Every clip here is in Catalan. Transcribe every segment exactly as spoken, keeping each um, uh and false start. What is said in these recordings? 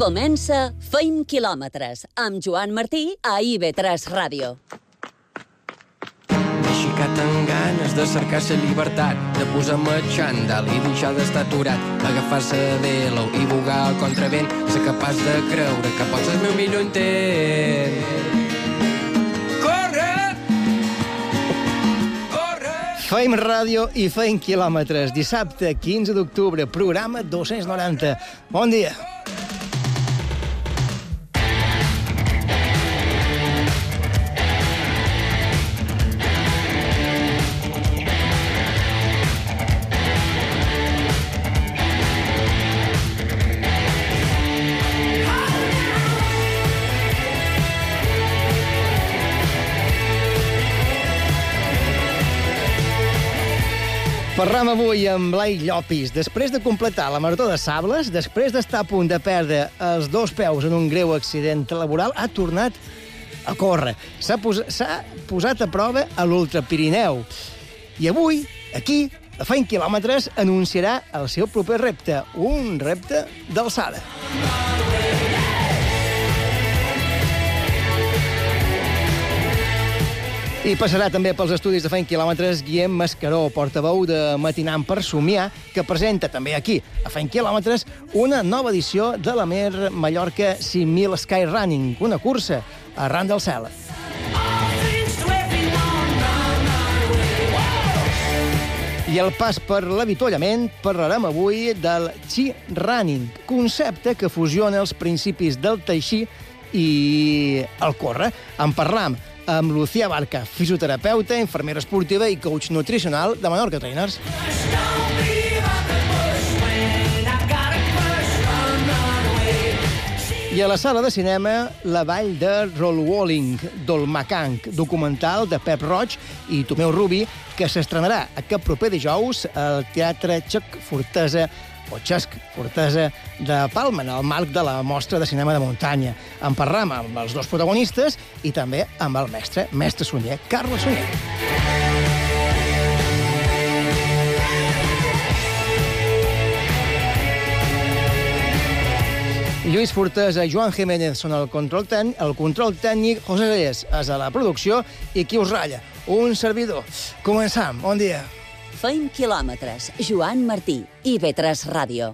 Comença Feim quilòmetres amb Joan Martí a I V tres Ràdio. M'he aixecat amb ganes de cercar la llibertat, de posar-me el xandall i deixar d'estar aturat, agafar-se de velo i bugar el contravent, ser capaç de creure que pots ser el meu millor intent. Corre! Corre! Feim ràdio i feim quilòmetres. Dissabte, quinze d'octubre, programa dos-cents noranta. Bon dia. Parlam avui amb Blai Llopis. Després de completar la Marató de Sables, després d'estar a punt de perdre els dos peus en un greu accident laboral, ha tornat a córrer. S'ha pos posat a prova a l'Ultra Pirineu. I avui, aquí, a Feim quilòmetres, anunciarà el seu proper repte, un repte d'alçada. I passarà també pels estudis de Feim quilòmetres Guillem Mascaró, portaveu de Matinant per Somiar, que presenta també aquí, a Feim quilòmetres, una nova edició de la Mer Mallorca cinc mil Skyrunning, una cursa arran del cel. I al pas per l'avituallament parlarem avui del Chi Running, concepte que fusiona els principis del teixir i el córrer. En parlam amb Lucía Barca, fisioterapeuta, infermera esportiva i coach nutricional de Menorca Trainers. I a la sala de cinema, La vall de Rollwalling, Dolmacanc, documental de Pep Roig i Tomeu Rubi, que s'estrenarà aquest proper dijous al Teatre Xec Fortesa o Xesc Fortesa de Palma, en el marc de la mostra de cinema de muntanya. En parlam amb els dos protagonistes i també amb el mestre, mestre Sunyer, Carles Sunyer. Lluís Fortesa i Joan Jiménez són el control tècnic, el control tècnic, José Reyes és a la producció i qui us ratlla, un servidor. Començam, bon dia. Feim quilòmetres, Joan Martí, I V tres Ràdio.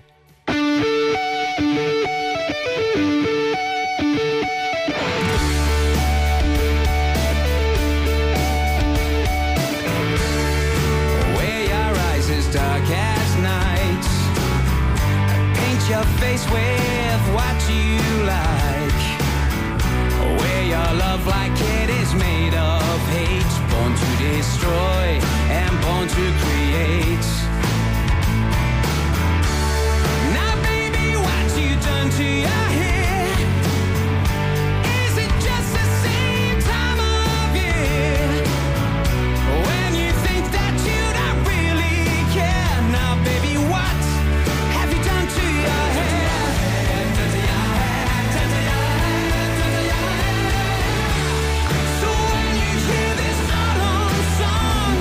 Where your eyes as dark as night, paint your face with what you like, where your love like it is made of hate, born to destroy and born to create. Now baby, what you done to your hair? Is it just the same time of year when you think that you don't really care? Now baby, what have you done to your hair? So when you hear this autumn song,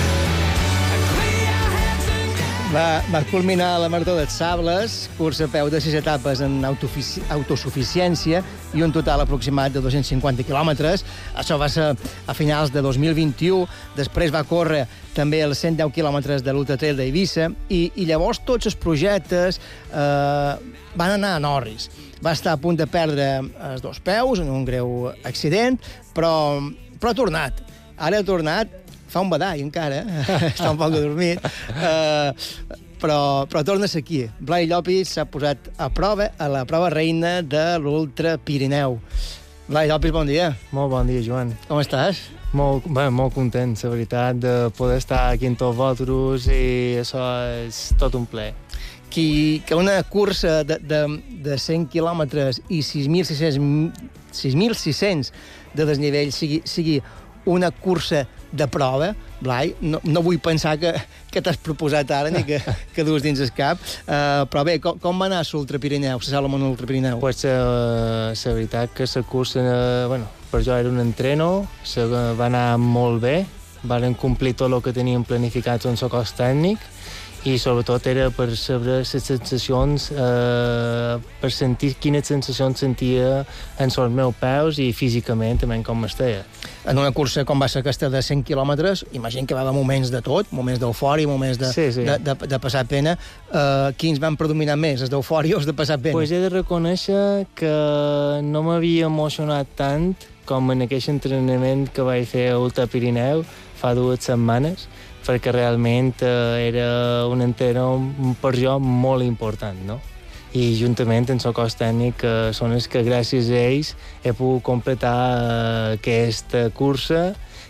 Va, va culminar la Marató dels Sables, cursa a peu de sis etapes en autosuficiència i un total aproximat de dos-cents cinquanta quilòmetres. Això va ser a finals de dos mil vint-i-u. Després va córrer també els cent deu quilòmetres de l'Ultra Trail d'Eivissa i, i llavors tots els projectes eh, van anar a Norris. Va estar a punt de perdre els dos peus en un greu accident, però, però ha tornat. Ara ha tornat, fa un badall encara, està un poc adormit, uh, però, però torna a ser aquí. Blai Llopis s'ha posat a prova a la prova reina de l'Ultra Pirineu. Blai Llopis, bon dia. Molt bon dia, Joan. Com estàs? Molt, bé, molt content, la veritat, de poder estar aquí amb tots vosaltres i això és tot un plaer. Que, que una cursa de, de, de cent quilòmetres i sis mil sis cents de desnivell sigui, sigui una cursa de prova, Blai, no, no vull pensar que, que t'has proposat ara ni que, que dus dins el cap, uh, però bé, com, com va anar l'Ultra Pirineu, la Salomon Ultra Pirineu? Pues la uh, veritat que la cursa, uh, bueno, per jo era un entreno, se, uh, va anar molt bé, varen complir tot el que teníem planificat en el cos tècnic i sobretot era per saber les sensacions, eh, per sentir quines sensacions sentia en els meus peus i físicament també com estava. En una cursa com va ser aquesta de cent quilòmetres, imagino que va haver moments de tot, moments d'eufòria, moments de, sí, sí. de, de, de passar pena. Uh, quins van predominar més, els d'eufòria o els de passar pena? Pues he de reconèixer que no m'havia emocionat tant com en aquell entrenament que vaig fer a Ultra Pirineu fa dues setmanes, perquè realment eh, era un entrenament per jo molt important, no? I juntament amb el cos tècnic eh, són els que gràcies a ells he pogut completar eh, aquesta cursa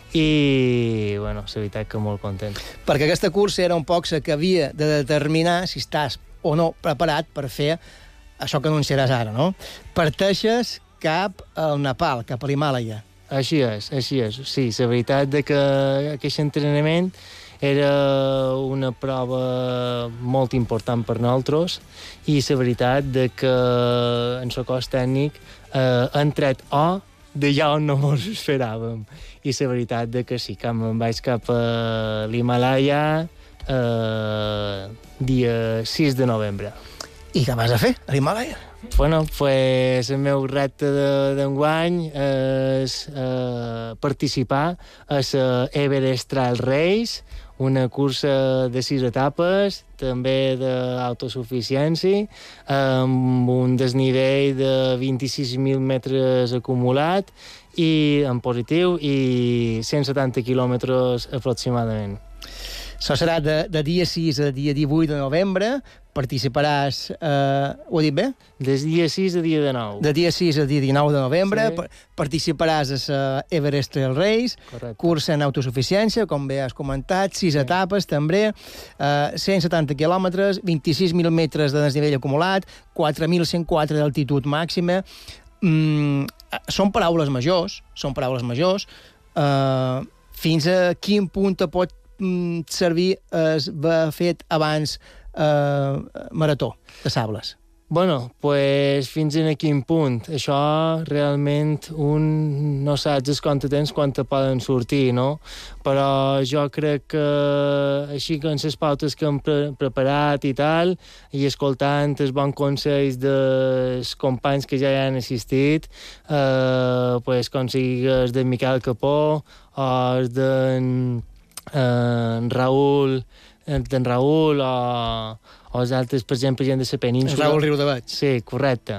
i, bueno, la veritat que molt content. Perquè aquesta cursa era un poc la que havia de determinar si estàs o no preparat per fer això que anunciaràs ara, no? Parteixes cap al Nepal, cap a l'Himàlaia. Així és, així és. Sí, la veritat de que aquest entrenament era una prova molt important per nosaltres i la veritat de que en el cos tècnic eh, han tret o d'allà on no ens esperàvem. I la veritat de que sí, que me'n vaig cap a l'Himàlaia eh, dia sis de novembre. I què vas a fer a l'Himàlaia? Bueno, pues el meu repte d'enguany és eh, participar a la Everest Trail Race, una cursa de sis etapes, també d'autosuficiència, amb un desnivell de vint-i-sis mil metres acumulat i en positiu i cent setanta quilòmetres aproximadament. Això serà de, de dia sis a dia divuit de novembre. Participaràs... Eh, ho he dit bé? Des dia sis a dia dinou. De dia sis a dia dinou de novembre. Sí. Participaràs a la Everest Trail Race. Correcte. Cursa en autosuficiència, com bé has comentat, sis sí. etapes també, eh, cent setanta quilòmetres, vint-i-sis mil metres de desnivell acumulat, quatre mil cent quatre d'altitud màxima. Mm, són paraules majors, són paraules majors. Eh, fins a quin punt te pot mm, servir es va fet abans eh, marató de sables? Bueno, pues fins en quin punt. Això realment un no saps els quant temps quan te poden sortir, no? Però jo crec que així com les pautes que hem pre preparat i tal, i escoltant els bons consells dels companys que ja hi han assistit, eh, pues com sigues de Miquel Capó o els d'en eh, Raül, d'en Raül o, o els altres, per exemple, gent de la península. Raül Riudebeig. Sí, correcte.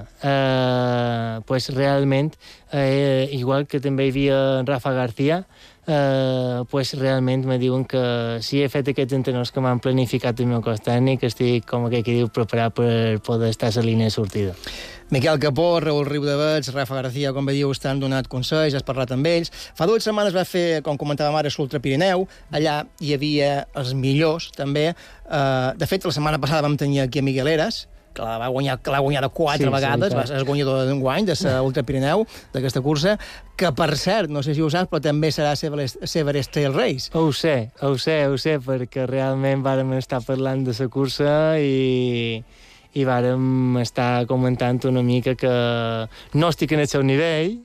Eh, pues realment, eh, igual que també hi havia en Rafa García, eh, pues realment me diuen que si he fet aquests entrenaments que m'han planificat el meu cos tècnic, estic, com aquell que diu, preparat per poder estar a la línia de sortida. Miquel Capó, Raül Riudebeig, Rafa García, com bé dius, t'han donat consells, has parlat amb ells. Fa dues setmanes va fer, com comentàvem ara, l'Ultra Pirineu. Allà hi havia els millors, també. Uh, de fet, la setmana passada vam tenir aquí a Miguel Eras, que l'ha guanyat, que l'ha guanyat quatre sí, vegades, sí, va ser el guanyador d'un guany de l'Ultra Pirineu, d'aquesta cursa, que, per cert, no sé si ho saps, però també serà l'Everest Trail Race. Ho sé, ho sé, ho sé, perquè realment vàrem estar parlant de la cursa i... i vàrem estar comentant una mica que no estic en el seu nivell,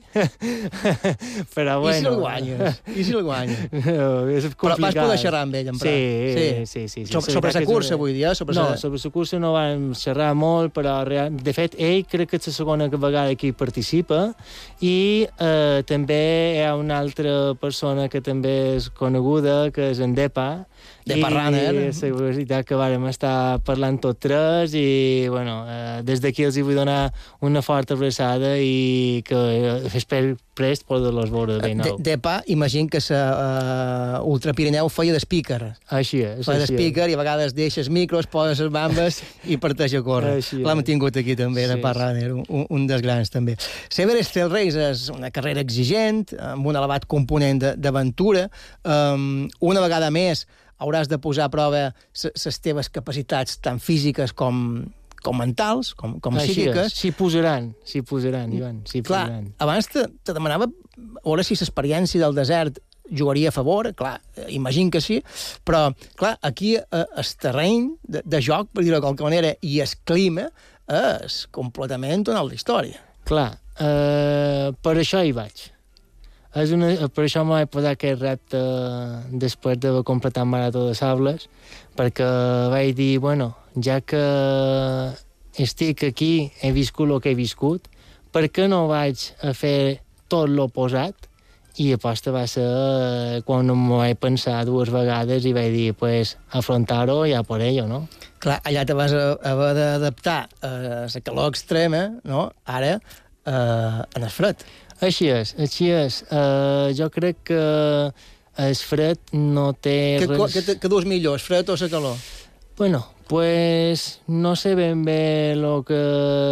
però bueno... I si el guanyes? I si el guanyes? No, és complicat. Però vas poder xerrar amb ell, en sí, sí, sí, sí, sí. Sobre, sobre la cursa, vull dir, eh? Sobre no, sa... sobre la cursa no vam xerrar molt, però real... de fet, ell crec que és la segona vegada que hi participa i eh, també hi ha una altra persona que també és coneguda, que és en Depa, Depa Runner. I és la veritat que vàrem estar parlant tots tres i, bueno, eh, des d'aquí els hi vull donar una forta abraçada i que eh, espero prest poder-los veure de ben nou. De, Depa, imagino que la uh, Ultra Pirineu feia de speaker. Així és. Feia de speaker i a vegades deixes micros, poses les bambes i parteix a córrer. L'hem tingut aquí també, sí, Depa Runner, un, un dels grans també. L'Everest Trail Race és una carrera exigent, amb un elevat component d'aventura. Um, una vegada més hauràs de posar a prova les teves capacitats tant físiques com, com mentals, com, com psíquiques. S'hi posaran, s'hi posaran, Joan, s'hi posaran. Clar, abans te, te demanava a veure si l'experiència del desert jugaria a favor, clar, imagino que sí, però, clar, aquí eh, el terreny de, de joc, per dir-ho de qualque manera, i el clima és completament una altra història. Clar, eh, per això hi vaig. és una, per això m'he posat aquest repte després d'haver completat Marató de Sables, perquè vaig dir, bueno, ja que estic aquí, he viscut el que he viscut, per què no vaig a fer tot l'oposat? I aposta va ser quan m'ho vaig pensar dues vegades i vaig dir, pues, afrontar-ho ja por ello, no? Clar, allà te vas haver d'adaptar a la calor extrema, no? Ara, eh, en el fred. Així és, així és. Uh, jo crec que el fred no té Què, res... què, què dues millor, el fred o la calor? Bueno, pues no sé ben bé el que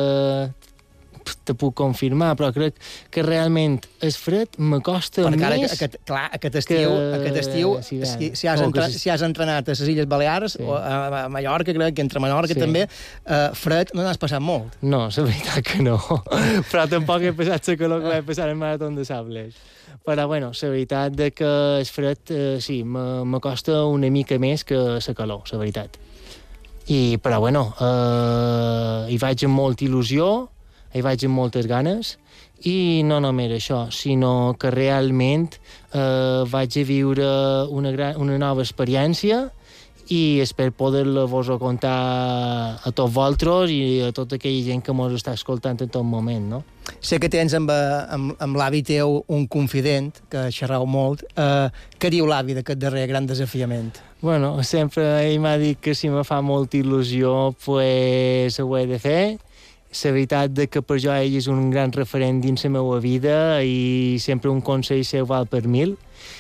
te puc confirmar, però crec que realment el fred me costa Perquè ara, més... aquest, clar, aquest estiu, que... aquest estiu sí, si, si, has oh, entra, sí. si has entrenat a les Illes Balears Sí. o a, a Mallorca, crec que entre Menorca Sí. també, eh, fred no n'has passat molt. No, la veritat que no. Però tampoc he passat la calor que vaig passar al Marató de Sables. Però, bueno, la veritat de que el fred, eh, sí, me, me costa una mica més que la calor, la veritat. I, però, bueno, eh, hi vaig amb molta il·lusió, hi vaig amb moltes ganes, i no només això, sinó que realment eh, vaig a viure una, gran, una nova experiència i espero poder-la-vos contar a tots vosaltres i a tota aquella gent que mos està escoltant en tot moment, no? Sé que tens amb, amb, amb l'avi teu un confident, que xerrau molt. Eh, què diu l'avi d'aquest darrer gran desafiament? Bueno, sempre ell m'ha dit que si me fa molta il·lusió, pues ho he de fer. La veritat de que per jo ell és un gran referent dins la meva vida i sempre un consell seu val per mil.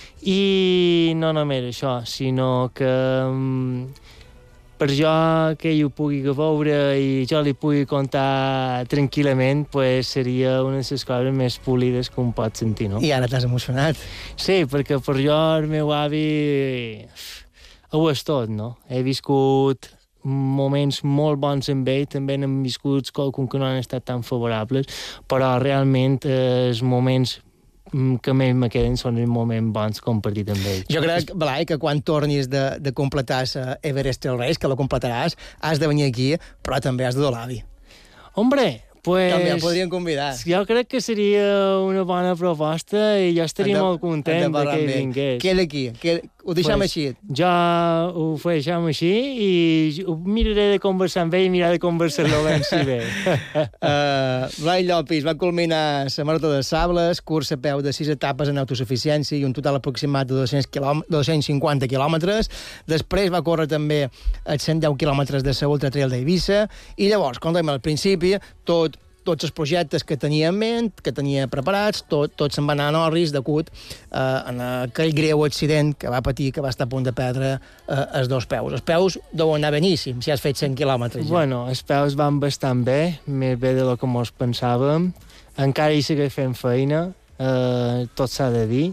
I no només això, sinó que um, per jo que ell ho pugui veure i jo li pugui contar tranquil·lament, pues seria una de les coses més polides que un pot sentir, no? I ara t'has emocionat. Sí, perquè per jo el meu avi ho és tot, no? He viscut moments molt bons amb ell, també n'hem viscut qualcun que no han estat tan favorables, però realment eh, els moments que més me queden són els moments bons compartit amb ell. Jo crec, Blai, que quan tornis de, de completar la Everest Trail Race, que la completaràs, has de venir aquí, però també has de dur l'avi. Hombre, pues... També el podrien convidar. Jo crec que seria una bona proposta i jo estaria Hem de- molt content hem de de parlar que amb ell ell. vingués. Queda aquí, queda, ho deixem Pues, així. Jo ho deixem així i ho miraré de conversar amb ell i mirar de conversar-lo ben si bé. Uh, Blai Llopis va culminar la Marató de Sables, curs a peu de sis etapes en autosuficiència i un total aproximat de dos-cents quilòmetres, dos-cents cinquanta quilòmetres. Després va córrer també els cent deu quilòmetres de la Ultra Trail d'Eivissa i llavors, com dèiem al principi, tot tots els projectes que tenia en ment, que tenia preparats, tot, tot se'n va anar a Norris degut eh, en aquell greu accident que va patir, que va estar a punt de perdre eh, els dos peus. Els peus deuen anar beníssim, si has fet cent quilòmetres. Ja. Bueno, els peus van bastant bé, més bé de lo que mos pensàvem. Encara hi segueix fent feina, eh, tot s'ha de dir.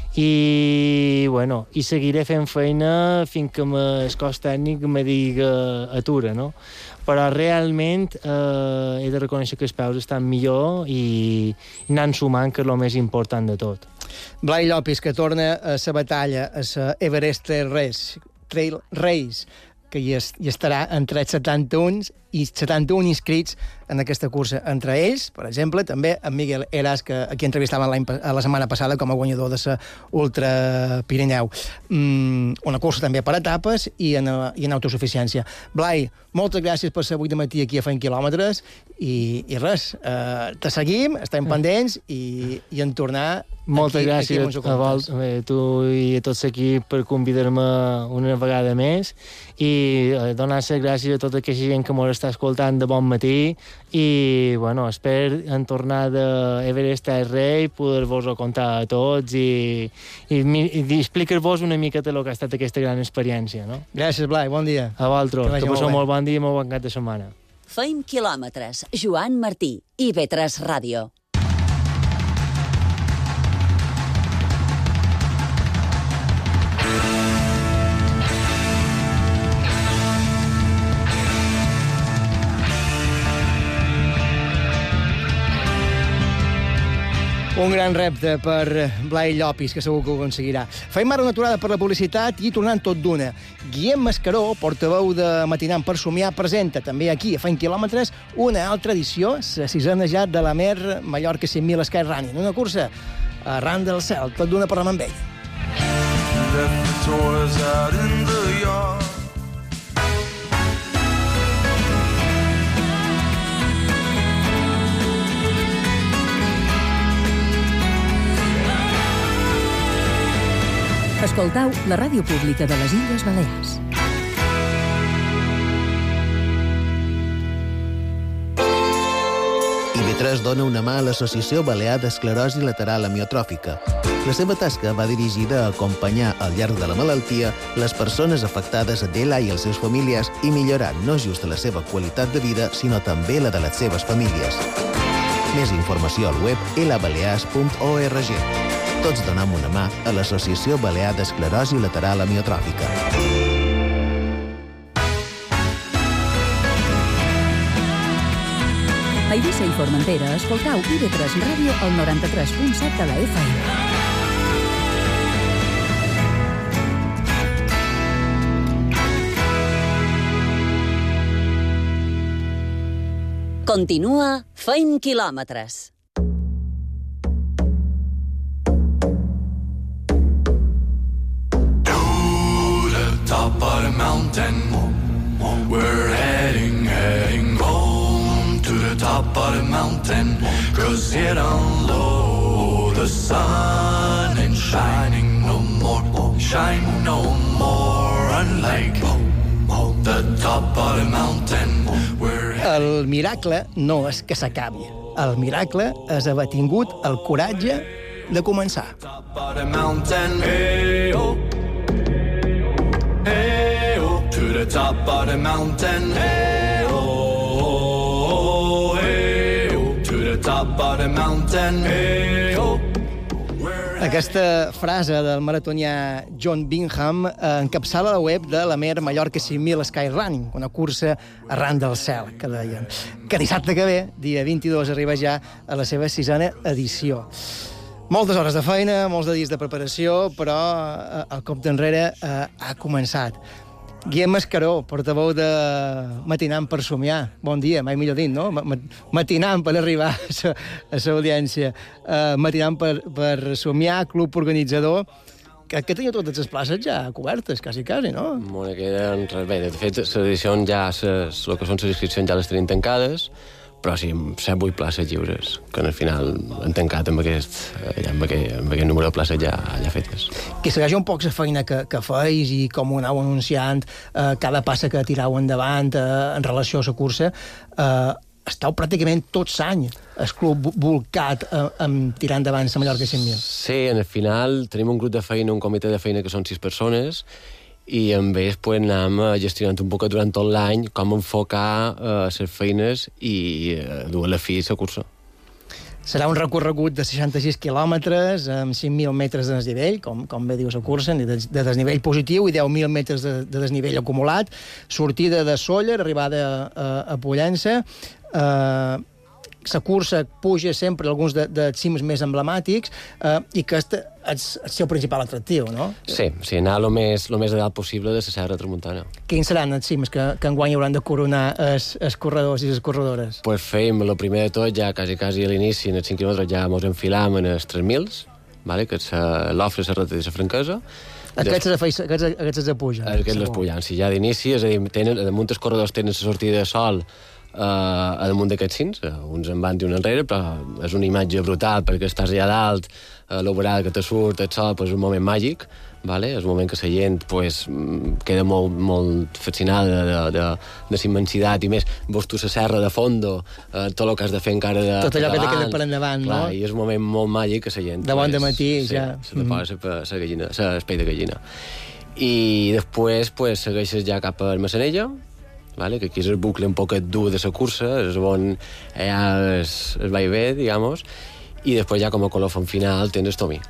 I, bueno, i seguiré fent feina fins que el cos tècnic me diga atura, no? Però realment eh, he de reconèixer que els peus estan millor i anant sumant, que és el més important de tot. Blai Llopis, que torna a la batalla, a la Everest Trail Race, Trail Race que hi, es, hi estarà entre els setanta-un i setanta-un inscrits en aquesta cursa. Entre ells, per exemple, també en Miguel Heras, que aquí entrevistaven la setmana passada com a guanyador de la Ultra Pirineu. Mm, una cursa també per etapes i en, i en autosuficiència. Blai, moltes gràcies per ser avui de matí aquí a Fent Quilòmetres i, i res, eh, te seguim, estem pendents i, i en tornar moltes aquí, gràcies aquí a, vol, a tu i a tots aquí per convidar-me una vegada més i donar les gràcies a tota aquesta gent que m'ho està escoltant de bon matí i, bueno, espero en tornar d'Everest Trail Race poder-vos-ho contar a tots i, i, i explicar-vos una miqueta el que ha estat aquesta gran experiència, no? Gràcies, Blai, bon dia. A vosaltres, que, que passeu molt bon dia i molt bon cap de setmana. Fem quilòmetres. Joan Martí, I V tres Ràdio. Un gran repte per Blai Llopis, que segur que ho aconseguirà. Fem ara una aturada per la publicitat i tornant tot d'una. Guillem Mascaró, portaveu de Matinant per Somiar, presenta també aquí, a Fent Quilòmetres, una altra edició, la sisena ja de la Mer Mallorca cinc mil Skyrunning. Una cursa Arran del cel, tot d'una parlem amb ell. Left the toys out in the yard. Escoltau la ràdio pública de les Illes Balears. I B tres dona una mà a l'Associació Balear d'Esclerosi Lateral Amiotròfica. La seva tasca va dirigida a acompanyar al llarg de la malaltia les persones afectades d'Ela i els seus familiars i millorar no just la seva qualitat de vida, sinó també la de les seves famílies. Més informació al web elabalears punt org. Tots donem una mà a l'Associació Balear d'Esclerosi Lateral Amiotròfica. A Eivissa i Formentera, escoltau I B tres Ràdio al noranta-tres punt set de la F M. Continua Feim Quilòmetres. Top of the mountain, we're heading, heading home to the top of the mountain, cause here down low the sun ain't shining no more, shine no more, unlike the top of the mountain, we're heading. El miracle no és que s'acabi. El miracle és haver tingut el coratge de començar. Top of the mountain, hey, oh. Hey, oh, to the top of the mountain. Hey, oh, hey, oh, to the top of the mountain. Hey, oh. Aquesta frase del maratonià John Bingham eh, encapçala la web de la Mer Mallorca cinc mil Skyrunning, una cursa arran del cel, que deien. Que dissabte que ve, dia vint-i-dos, arriba ja a la seva sisena edició. Moltes hores de feina, molts de dies de preparació, però eh, el compte enrere eh, ha començat. Guillem Mascaró, portaveu de Matinant per somiar. Bon dia, mai millor dit, no? Matinant per arribar a l'audiència. Uh, Matinant per, per somiar, club organitzador, que, que teniu totes les places ja cobertes, quasi, quasi, no? Bueno, queden res bé. De fet, les edicions ja, ses, el que són les inscripcions ja les tenim tancades, però sí, set vuit places lliures, que al final han tancat amb aquest, ja amb aquest, amb aquest número de places ja, ja fetes. Que segueix un poc la feina que, que feis i com ho aneu anunciant, eh, cada passa que tirau endavant eh, en relació a la cursa, eh, esteu pràcticament tots l'any el club volcat eh, amb tirar endavant la Mallorca cinc mil. Sí, en el final tenim un grup de feina, un comitè de feina que són sis persones, i amb ells pues, anem gestionant un poc durant tot l'any com enfocar eh, les feines i eh, dur a la fi la cursa. Serà un recorregut de seixanta-sis quilòmetres amb cinc mil metres de desnivell, com, com bé diu la cursa, de, de desnivell positiu i deu mil metres de, de desnivell acumulat, sortida de Sóller, arribada a, a Pollença. Eh, la cursa puja sempre alguns de, de cims més emblemàtics eh, i que és el seu principal atractiu, no? Sí, sí, anar el més, lo més a dalt possible de la Serra Tramuntana. Quins seran els cims que, que enguany hauran de coronar els, els corredors i les corredores? Pues fèiem, el primer de tot, ja quasi, quasi a l'inici, en els cinc quilòmetres ja ens enfilam en els tres mil, vale? Que és l'Ofre, la Rata i la Franquesa. Aquests es, aquests, aquests es pugen. Aquests les pugen, sí, ja d'inici, és a dir, tenen, damunt els corredors tenen la sortida de sol Uh, a damunt d'aquests cims, uh, uns en van i un enrere, però és una imatge brutal perquè estàs allà dalt, uh, la vorada que te surt, el sol, pues, és un moment màgic, vale? És un moment que la gent pues, queda molt, molt fascinada de, de, de la immensitat i més, veus tu la serra de fondo, uh, tot el que has de fer encara de tot allò que te queda per endavant, clar, no? I és un moment molt màgic que la gent... De bon de matí, sí, ja. Se te posa l'espai de gallina. I després pues, segueixes ja cap a Massanella, vale? Que aquí és el bucle un poc dur de la cursa, és on ja es, es va i bé, digamos, i després ja com a colofon final tens el Tomí.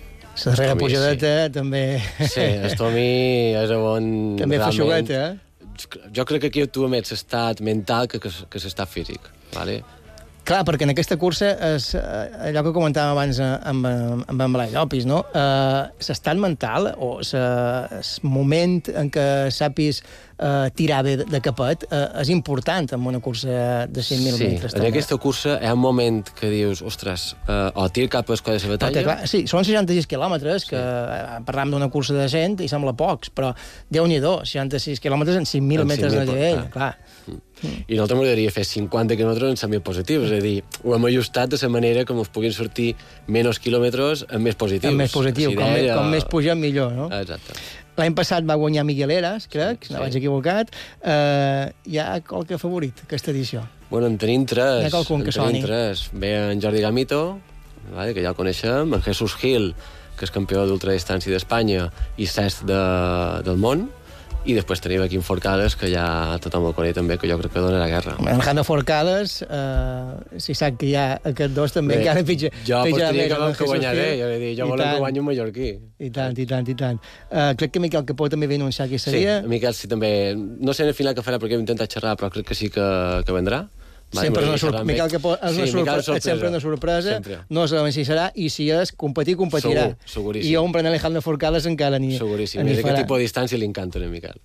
La darrera pujadeta sí. També... Sí, el Tomí és on... També fa xugueta, eh? Jo crec que aquí actua més l'estat mental que, que, que l'estat físic, vale? Clar, perquè en aquesta cursa és eh, allò que comentàvem abans amb, amb en Blai Llopis, no? Eh, l'estat mental o el moment en què sàpis eh, tirar bé de capet eh, és important en una cursa de cent mil sí, metres. Sí, en aquesta cursa hi ha un moment que dius, ostres, eh, o tir cap a escola de la batalla... Perquè, clar, sí, són seixanta-sis quilòmetres, que sí. Parlàvem d'una cursa de cent i sembla pocs, però Déu-n'hi-do, seixanta-sis quilòmetres en cinc mil metres de nivell, clar. Mm. I a nosaltres m'agradaria fer cinquanta quilòmetres en cent mil positius, és a dir, ho hem ajustat de la manera que ens puguin sortir menys quilòmetres amb més positius. Amb més positiu, com, era... com més pugem millor, no? Exacte. L'any passat va guanyar Miguel Eras, crec, sí, no sí. vaig equivocat. Uh, hi ha qualque favorit, aquesta edició? Bueno, en tenim tres. Hi ha qualcun que soni. En tenim tres. Ve en Jordi Gamito, vale, que ja el coneixem, en Jesús Gil, que és campió d'ultradistància d'Espanya i sest de, del món, i després tenim aquí en Forcades, que ja tothom el coneix també, que jo crec que donarà guerra. En Alejandro Forcades, eh, si sap que hi ha aquests dos, també bé, encara pitja, jo pitja apostaria més que, que guanyaré, jo, dir, jo volem que guanyi un mallorquí. I tant, i tant, i tant. Uh, crec que Miquel Capó també ve anunciar qui seria. Sí, Miquel sí també. No sé en el final què farà perquè hem intentat xerrar, però crec que sí que, que vendrà. Vale, sempre és una sorpresa. Miquel Capó és, sí, una sorpresa, sorpresa. És sempre una sorpresa. Sempre. No sabem si serà, i si és competir, competirà. Segur, seguríssim. I jo, un Alejandro Forcades, encara ni seguríssim. Ni aquest tipus de distància li encanta a Miquel.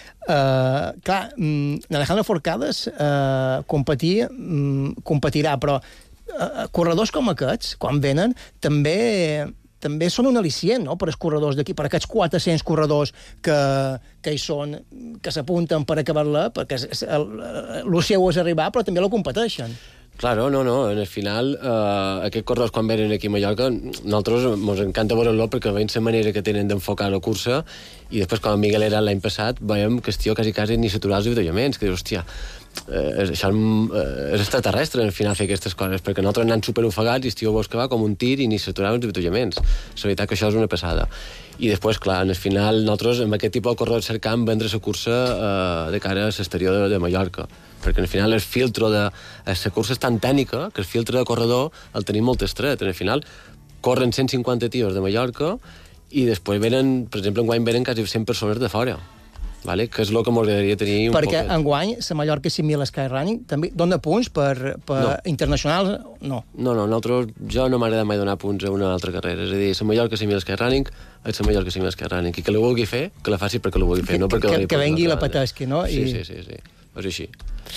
Uh, clar, um, Alejandro Forcades uh, competir, um, competirà, però uh, corredors com aquests, quan venen, també també són un al·licient, no?, per als corredors d'aquí, per aquests quatre-cents corredors que, que hi són, que s'apunten per acabar-la, perquè el, el seu és arribar, però també la competeixen. Claro, no, no, en el final eh, aquests corredors quan venen aquí a Mallorca nosaltres ens encanta veure-lo perquè veiem la manera que tenen d'enfocar la cursa i després com Miguel era l'any passat veiem que el tio quasi quasi ni s'aturar els avituallaments, que dius, hòstia, eh, això eh, és extraterrestre al final fer aquestes coses, perquè nosaltres anem superofegats i el tio veus que va com un tir i ni s'aturava els avituallaments. La veritat que això és una passada. I després, clar, en el final nosaltres amb aquest tipus de corredor cercam vendre la cursa eh, de cara a l'exterior de, de Mallorca, perquè al final el filtre de... La cursa és tan tècnica que el filtre de corredor el tenim molt estret. Al final corren cent cinquanta tios de Mallorca i després venen, per exemple, enguany venen quasi cent persones de fora, vale? Que és el que m'agradaria tenir un perquè poc... enguany la Mallorca cinc mil Skyrunning també dona punts per, per no. internacionals? No. No, no, nosaltres, jo no m'agrada mai donar punts a una altra carrera. És a dir, la Mallorca cinc mil Skyrunning és la Mallorca cinc mil Skyrunning. I que la vulgui fer, que la faci perquè la vulgui fer, que, no perquè... Que, que vengui la patesqui, no? Sí, I... sí, sí, sí. És així.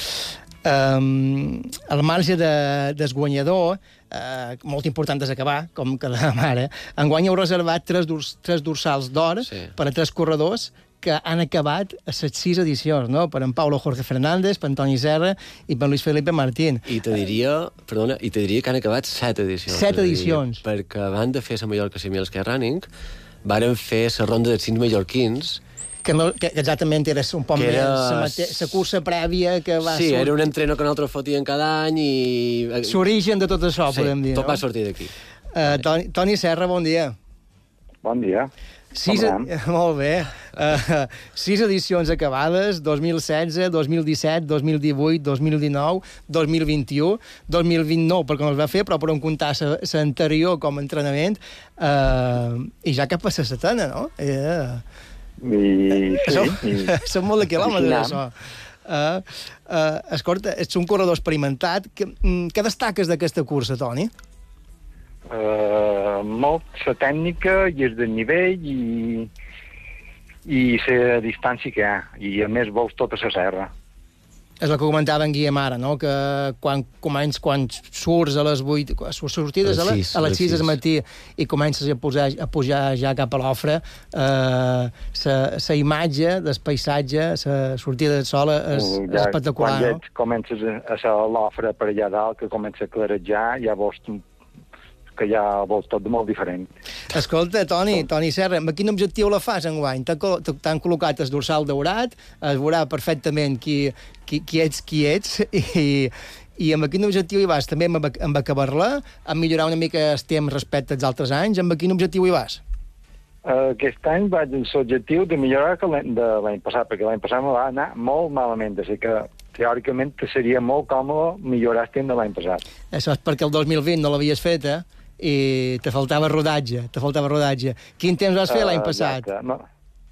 Um, el marge de, del guanyador, uh, molt important és acabar, com cada mare. Enguany heu reservat tres, durs, tres dorsals d'or sí. per a tres corredors que han acabat a les sis edicions, no? Per en Paulo Jorge Fernández, per Antoni Serra i per Luis Felipe Martín. I te diria, perdona, i te diria que han acabat set edicions. Set edicions. Dir, perquè abans de fer la Mallorca cinc mil Skyrunning varen fer la ronda dels cinc mallorquins que, no, que exactament era un poc era... més la cursa prèvia que va... Sí, era un entreno que nosaltres fotíem cada any i... L'origen de tot això, sí, podem dir, tot no? va sortir d'aquí. Uh, Toni, Toni Serra, bon dia. Bon dia. Sis, molt bé. Uh, sis edicions acabades, dos mil setze, dos mil disset, dos mil divuit, dos mil dinou, dos mil vint-i-u, dos mil vint nou, perquè no es va fer, però podem comptar l'anterior com a entrenament, uh, i ja cap a la setena, no? Yeah. I, sí, som, i... som molt de quilòmetres, això. Uh, uh, escolta, ets un corredor experimentat. Què, què destaques d'aquesta cursa, Toni? Uh, molt la tècnica i el desnivell i, i la distància que hi ha. I, a més, vols tota la serra. És el que comentava en Guillem ara, no? Que quan, començ, quan surts a les vuit, sortides a les, a les sis del matí i comences a pujar, a pujar ja cap a l'ofre, la eh, imatge del paisatge, la sortida del sol és, ja, és espectacular, quan no? Quan comences a ser a l'ofre per allà dalt, que comença a clarejar, ja veus que ja vols tot molt diferent. Escolta, Toni, Toni Serra, amb quin objectiu la fas enguany? T'han col·locat el dorsal daurat, es veurà perfectament qui, qui, qui ets, qui ets, i, i amb quin objectiu hi vas? També amb, amb acabar-la, amb millorar una mica el temps respecte als altres anys, amb quin objectiu hi vas? Aquest any vaig amb l'objectiu de millorar que de l'any passat, perquè l'any passat me va anar molt malament, així que teòricament seria molt còmode millorar el temps de l'any passat. Això és perquè el dos mil vint no l'havies fet, eh? I te faltava rodatge, te faltava rodatge. Quin temps vas fer l'any passat? Uh, no.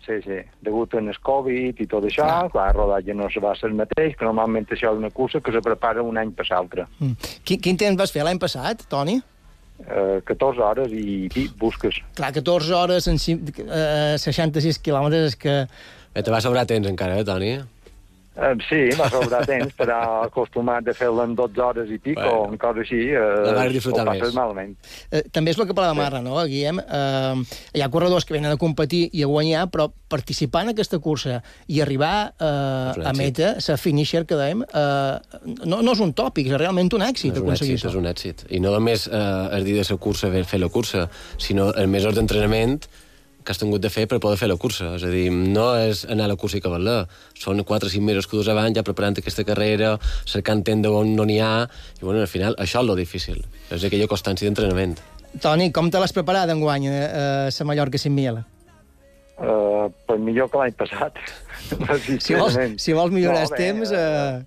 sí, sí. Degut en el Covid i tot això, Clar. clar, el rodatge no se va ser el mateix, que normalment això és una cursa que se prepara un any per l'altre. Mm. Quin, quin temps vas fer l'any passat, Toni? Eh, catorze hores i pi, busques. Clar, catorze hores en cim- eh, seixanta-sis quilòmetres és que... Eh, te va sobrar temps encara, eh, Toni? Eh, sí, va sobrar temps, però acostumat a fer-la en dotze hores i pic, Bueno. o encara així, eh, La vas disfrutar ho passes més. malament. Eh, també és el que parlàvem ara, no, Guillem? Eh, hi ha corredors que venen a competir i a guanyar, però participar en aquesta cursa i arribar eh, És un a èxit. meta, la finisher que dèiem, eh, no, no és un tòpic, és realment un èxit És un aconseguir èxit, això. és un èxit. I no només eh, el dia de la cursa, fer, fer la cursa, sinó els mesos d'entrenament que has tingut de fer per poder fer la cursa. És a dir, no és anar a la cursa i acabar-la. Són quatre o cinc mesos que dus abans ja preparant aquesta carrera, cercant tenda on no n'hi ha, i bueno, al final això és lo difícil. És aquella constància d'entrenament. Toni, com te l'has preparat enguany a eh, la Mallorca cinc mil? Uh, pues millor que l'any passat. Si vols, si vols millorar els No, bé, temps, eh,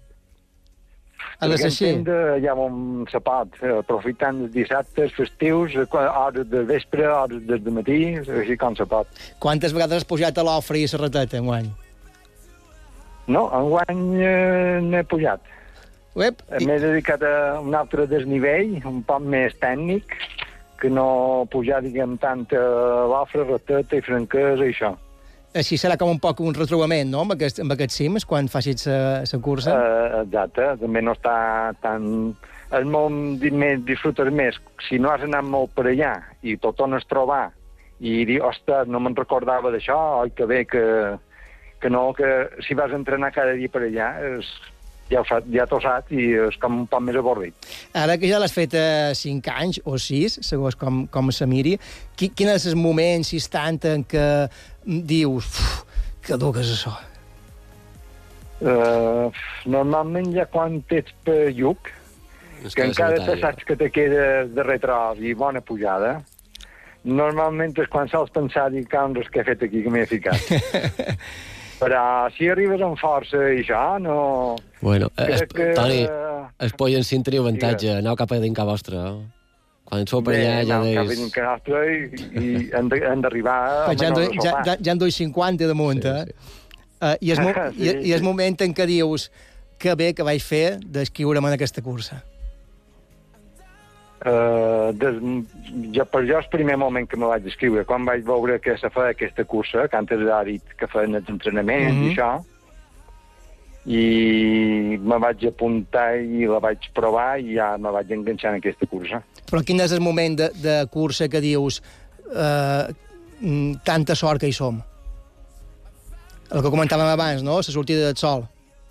a les Aquest així. temps de, ja m'ho sepat, eh, aprofitant els dissabtes, festius, eh, quan- hores de vespre, hores de matí, així com se pot. Quantes vegades has pujat a l'Ofre i a Serrateta enguany? No, enguany eh, n'he pujat. Uep, i, M'he dedicat a un altre desnivell, un poc més tècnic, que no pujar, diguem, tant a l'Ofre, Rateta i Franquesa i això. així serà com un poc un retrobament, no?, amb, aquest, amb aquests cims, quan facis la cursa. Uh, exacte, també no està tan... És molt di- més, disfrutes més. Si no has anat molt per allà i tot tornes a trobar i dir, ostres, no me'n recordava d'això, oi, que bé, que, que no, que si vas entrenar cada dia per allà, és, ja, ho saps, ja t'ho saps i és com un poc més avorrit. Ara que ja l'has fet a cinc anys o sis, segons com, com se miri, qui, quin és el moment, si instant en què dius, uf, que dur que és això? Uh, normalment ja quan ets per lluc, És que la encara te solitària. saps que te quedes de retros i bona pujada, normalment és quan sols pensar dir que què he fet aquí, que m'he ficat. Però si arribes amb força i això, no... Bueno, es, Crec que- Toni, el Poll en Cint teniu avantatge. Aneu cap a dincar vostre. Quan sou per allà ja Bé, deis... que nostre i, i hem de- hem d'arribar a Però ja, en menys doi, de ja, sopar. ja, ja en doi cinquanta damunt, Sí, eh? sí. Uh, i, és mo Sí, i, I és sí. moment en què dius que bé que vaig fer d'escriure'm en aquesta cursa. Uh, des, jo, per jo, el primer moment que me vaig escriure, quan vaig veure que se feia aquesta cursa, que antes ha dit que feien els entrenaments Mhm. i això, i me vaig apuntar i la vaig provar i ja me vaig enganxar en aquesta cursa. Però quin és el moment de, de cursa que dius uh, tanta sort que hi som? El que comentàvem abans, no?, la sortida del sol.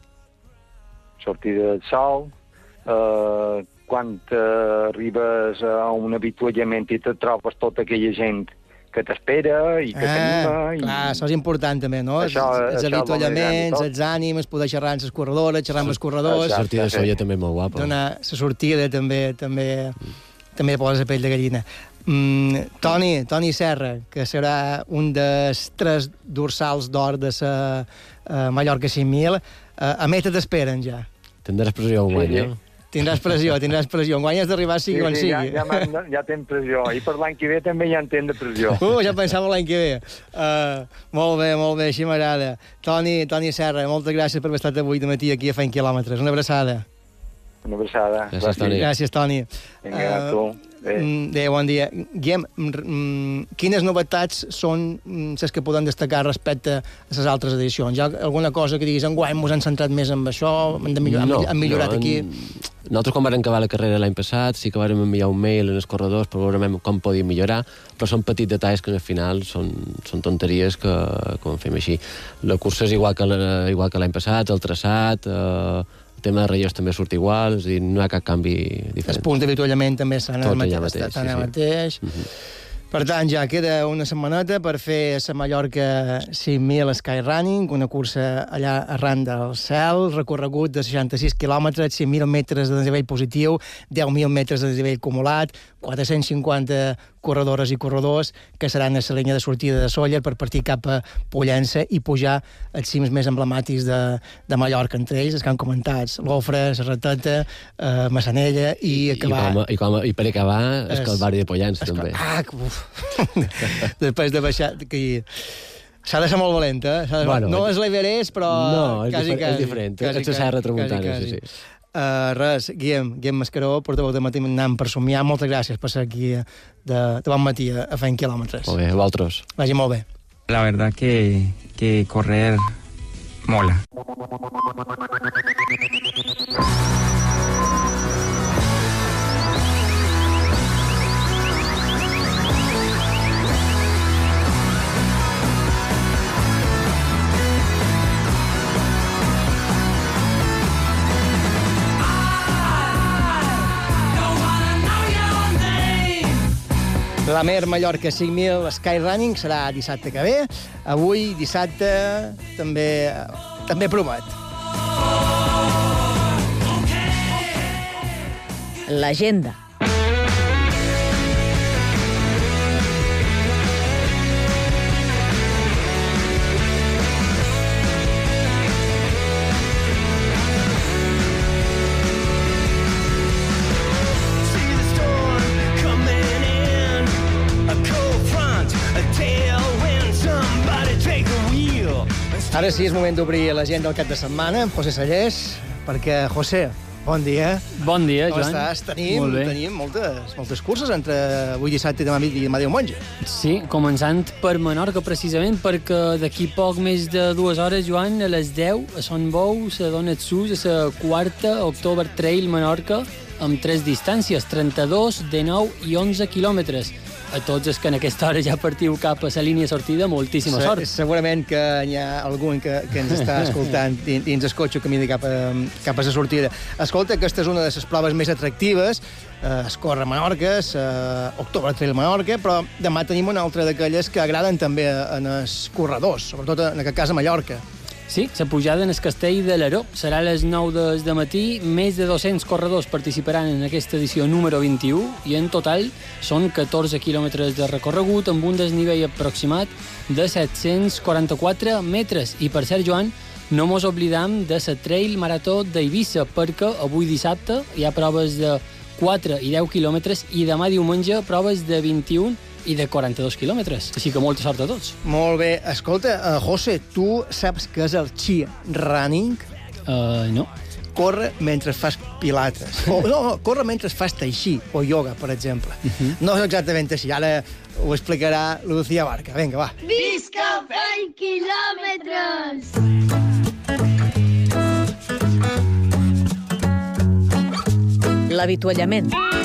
Sortida del sol, eh, quan uh, arribes a un avituallament i te trobes tota aquella gent que t'espera i que t'anima. Ah, I... clar, això és important també, no? Això- els els això és el avituallaments, molt els ànims, poder xerrar amb les corredores, xerrar amb els corredors, Exacte. La sortida de soia també molt guapa. donar la sortida també també també posa la pell de gallina. Mm, Toni, Toni Serra, que serà un dels tres dorsals d'or de la uh, Mallorca cinc mil, uh, a meta t'esperen ja. Tindràs pressió un Sí, guany, sí. eh? Tindràs pressió, tindràs pressió. Enguany has d'arribar sigui Sí, on sí, ja, sigui. ja, m'han- ja tens pressió. I per l'any que ve també ja en tens de pressió. Uh, ja pensava l'any que ve. Uh, molt bé, molt bé, així m'agrada. Toni, Toni Serra, moltes gràcies per haver estat avui de matí aquí a Fent Quilòmetres. Una abraçada. Una abraçada. Gràcies, Toni. Gràcies, Toni. Vinga, Eh, tu. Bé. Mm, Adéu, bon dia. Guillem, mm, mm, quines novetats són mm, les que poden destacar respecte a les altres edicions? Hi ha alguna cosa que diguis, enguany ens han centrat més en això, hem, de millorar, No, hem millorat no, aquí? en- Nosaltres, quan vam acabar la carrera l'any passat, sí que vam enviar un mail als corredors per veure com podíem millorar, però són petits detalls que al final són, són tonteries que, que ho fem així. La cursa és igual que la- igual que l'any passat, el traçat, eh, el tema de relleus també surt igual, és a dir, no hi ha cap canvi Els diferent. punts d'avituallament també estan Tot al allà mateix. mateix, estan sí, al sí. mateix. Per tant, ja queda una setmaneta per fer la Mallorca cinc mil Skyrunning, una cursa allà arran del cel, recorregut de seixanta-sis quilòmetres, cinc mil metres de desnivell positiu, deu mil metres de desnivell acumulat, quatre-cents cinquanta corredores i corredors que seran a la línia de sortida de Sóller per partir cap a Pollença i pujar als cims més emblemàtics de, de Mallorca, entre ells els que han comentats, l'Ofre, Serrateta, eh, Massanella i I, acabar... com, a- i, com, a- I per acabar, el Es- Calvari de Pollença, Es- també. Ah, que uf. Després de baixar... Que... S'ha de ser molt valenta, eh? Bueno, no és l'Everest, però... No, és, quasi, difer és diferent. Quasi, és la Serra Tramuntana, sí, sí. Uh, res, Guillem, Guillem Mascaró, portaveu de Matí Nam per somiar. Moltes gràcies per ser aquí de, de bon matí a, a fent quilòmetres. Molt bé, a vosaltres. Vagi molt bé. La verdad que, que correr mola. La Mer Mallorca cinc mil Skyrunning serà dissabte que ve. Avui, dissabte, també, també promet. L'agenda. Ara sí, és moment d'obrir l'agenda del cap de setmana amb José Sallés, perquè, José, bon dia. Bon dia, Com Joan. Com estàs? Tenim, Molt bé. tenim moltes, moltes curses entre avui dissabte i demà, i demà diumenge. Sí, començant per Menorca, precisament, perquè d'aquí poc més de dues hores, Joan, a les deu, a Son Bou, se dona el sus a la quarta October Trail Menorca, amb tres distàncies, trenta-dos, dinou i onze quilòmetres. A tots els que en aquesta hora ja partiu cap a la línia de sortida, moltíssima Se, sort. Segurament que hi ha algun que, que ens està escoltant dins, dins el cotxe camí cap a, cap a la sortida. Escolta, aquesta és una de les proves més atractives. Eh, es corre a Menorca, es, eh, October Trail Menorca, però demà tenim una altra d'aquelles que agraden també en els corredors, sobretot en aquest cas a Mallorca. Sí, la pujada en el castell de l'Aró serà a les nou del matí. Més de dos-cents corredors participaran en aquesta edició número vint-i-u i en total són catorze quilòmetres de recorregut amb un desnivell aproximat de set-cents quaranta-quatre metres. I per cert, Joan, no mos oblidam de la Trail Marató d'Eivissa, perquè avui dissabte hi ha proves de quatre i deu quilòmetres i demà diumenge proves de vint-i-un i de quaranta-dos quilòmetres. Així que molta sort a tots. Molt bé. Escolta, uh, José, tu saps què és el chi running? Uh, no. Corre mentre fas pilates. O, no, no, corre mentre fas tai chi o yoga, per exemple. Uh -huh. No és exactament així. Ara ho explicarà Lucía Barca. Vinga, va. Visca fent quilòmetres! L'avituallament.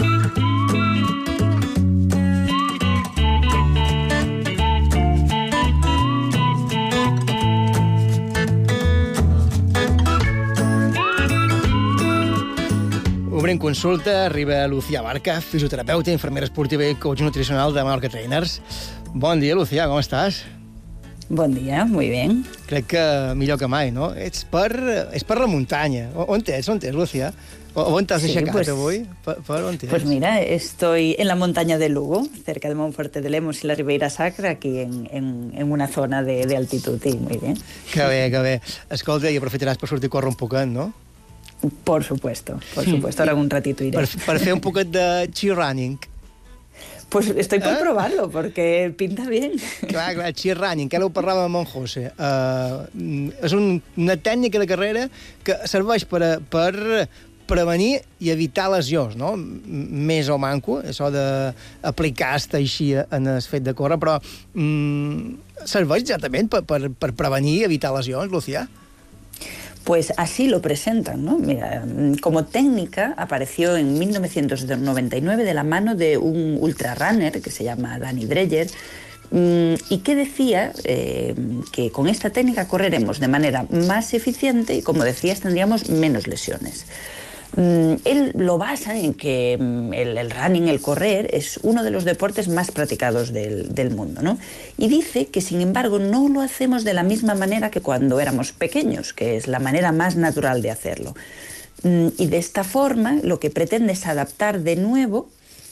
Obrim consulta, arriba Lucía Barca, fisioterapeuta, infermera esportiva i coach nutricional de Menorca Trainers. Bon dia, Lucía, com estàs? Bon dia, muy bien. Crec que millor que mai, no? Ets per, és per la muntanya. On ets, on ets, Lucía? On t'has Sí, aixecat pues- avui? Per, per on ets? Pues mira, estoy en la montaña de Lugo, cerca de Monforte de Lemos y la Ribeira Sacra, aquí en, en, en una zona de, de altitud, y muy bien. Que bé, que bé. Escolta, i aprofitaràs per sortir a córrer un poquet, no? Por supuesto, por supuesto. Ahora un ratito iré. Per, per fer un poquet de chi running. Pues estoy por ¿Eh? probarlo, porque pinta bien. Clar, clar, chi running, que ara ho parlàvem amb en José. Uh, és un, una tècnica de carrera que serveix per, a, per prevenir i evitar lesions, no? M- Més o manco, això d'aplicar esta així en el fet de córrer, però mm, serveix exactament per, per, per prevenir i evitar lesions, Lucía? Pues así lo presentan, ¿no? Mira, como técnica apareció en mil novecientos noventa y nueve de la mano de un ultrarunner que se llama Danny Dreyer, y que decía eh, que con esta técnica correremos de manera más eficiente y, como decías, tendríamos menos lesiones. Él lo basa en que el, el running, el correr, es uno de los deportes más practicados del, del mundo, ¿no? Y dice que, sin embargo, no lo hacemos de la misma manera que cuando éramos pequeños, que es la manera más natural de hacerlo. Y de esta forma lo que pretende es adaptar de nuevo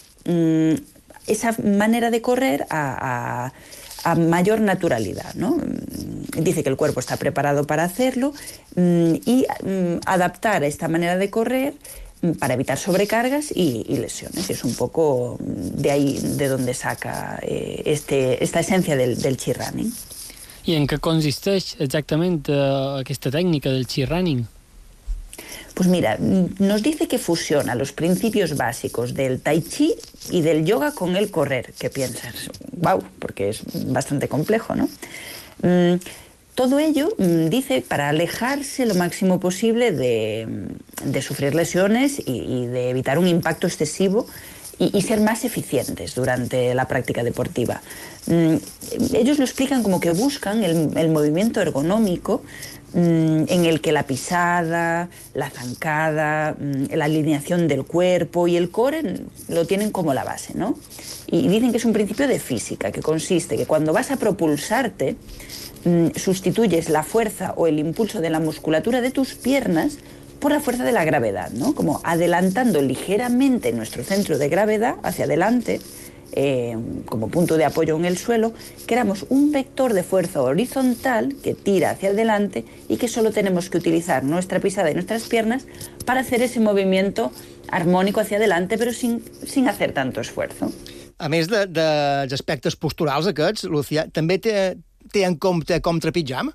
esa manera de correr a, a a mayor naturalidad, ¿no? Dice que el cuerpo está preparado para hacerlo y adaptar esta manera de correr para evitar sobrecargas y, y lesiones. Y es un poco de ahí de donde saca eh, este, esta esencia del, del chi running. I en què consisteix exactament uh, aquesta tècnica del chi running? Pues mira, nos dice que fusiona los principios básicos del tai chi y del yoga con el correr. ¿Qué piensas? Wow, porque es bastante complejo, ¿no? Mm, todo ello, mm, dice, para alejarse lo máximo posible de, de sufrir lesiones y, y de evitar un impacto excesivo y, y ser más eficientes durante la práctica deportiva. Mm, ellos lo explican como que buscan el, el movimiento ergonómico en el que la pisada, la zancada, la alineación del cuerpo y el core lo tienen como la base, ¿no? Y dicen que es un principio de física, que consiste que cuando vas a propulsarte, sustituyes la fuerza o el impulso de la musculatura de tus piernas por la fuerza de la gravedad, ¿no? Como adelantando ligeramente nuestro centro de gravedad hacia adelante, Eh, como punto de apoyo en el suelo, creamos un vector de fuerza horizontal que tira hacia adelante y que solo tenemos que utilizar nuestra pisada y nuestras piernas para hacer ese movimiento armónico hacia adelante, pero sin, sin hacer tanto esfuerzo. A més de, dels aspectes posturals aquests, Lucía, també té, té en compte com trepitjar?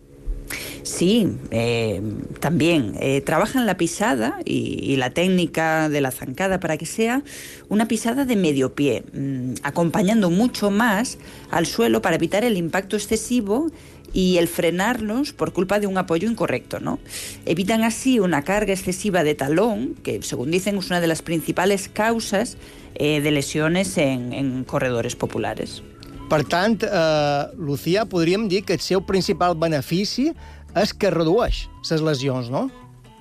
Sí, eh, también eh, trabajan la pisada y, y la técnica de la zancada para que sea una pisada de medio pie, mmm, acompañando mucho más al suelo para evitar el impacto excesivo y el frenarlos por culpa de un apoyo incorrecto, ¿no? Evitan así una carga excesiva de talón, que según dicen es una de las principales causas eh, de lesiones en, en corredores populares. Per tant, eh, Lucía, podríem dir que el seu principal benefici és que redueix les lesions, ¿no?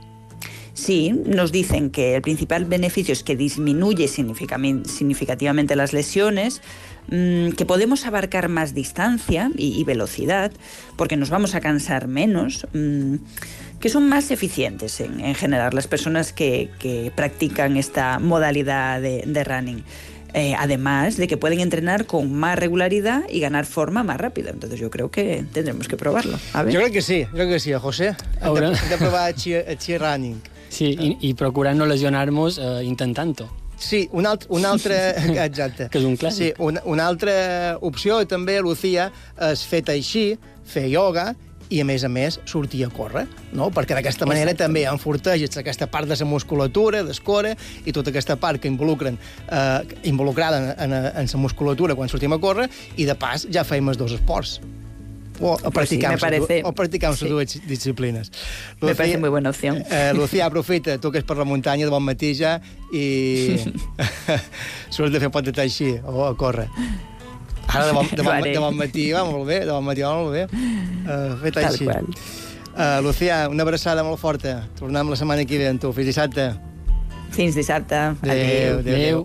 Sí, nos dicen que el principal beneficio es que disminuye significativamente las lesiones, mmm, que podemos abarcar más distancia y, y velocidad, porque nos vamos a cansar menos, mmm, que son más eficientes en, en general las personas que, que practican esta modalidad de, de running. Eh, además de que pueden entrenar con más regularidad y ganar forma más rápida. Entonces yo creo que tendremos que probarlo. A ver. Jo crec que sí, jo crec que sí, José. Hem de, hem de provar el chi, el chi running. Sí, i, i procurar no lesionar-nos eh, intentant-ho. Sí, una, alt, una altra... Exacte. Que és un clàssic. Sí, una, una altra opció també, Lucía, és fer tai chi, fer ioga, i, a més a més, sortir a córrer, no? Perquè d'aquesta manera Exacte. també enforteixes aquesta part de la musculatura, del core, i tota aquesta part que involucren, eh, involucrada en, en, en la musculatura quan sortim a córrer, i de pas ja feim els dos esports. O, o practicam pues sí, parece... o practicam les sí. dues disciplines. Me parece muy buena opción. Eh, Lucía, aprofita, tu que és per la muntanya de bon matí ja, i surts de fer pot de tai chi o a córrer. Ara de bon, de, bon, de bon matí va molt bé, de bon matí va molt bé. Uh, fet Tal així. qual. Uh, Lucía, una abraçada molt forta. Tornem la setmana que ve amb tu. Fins dissabte. Fins dissabte. Adéu. Adéu. Adéu.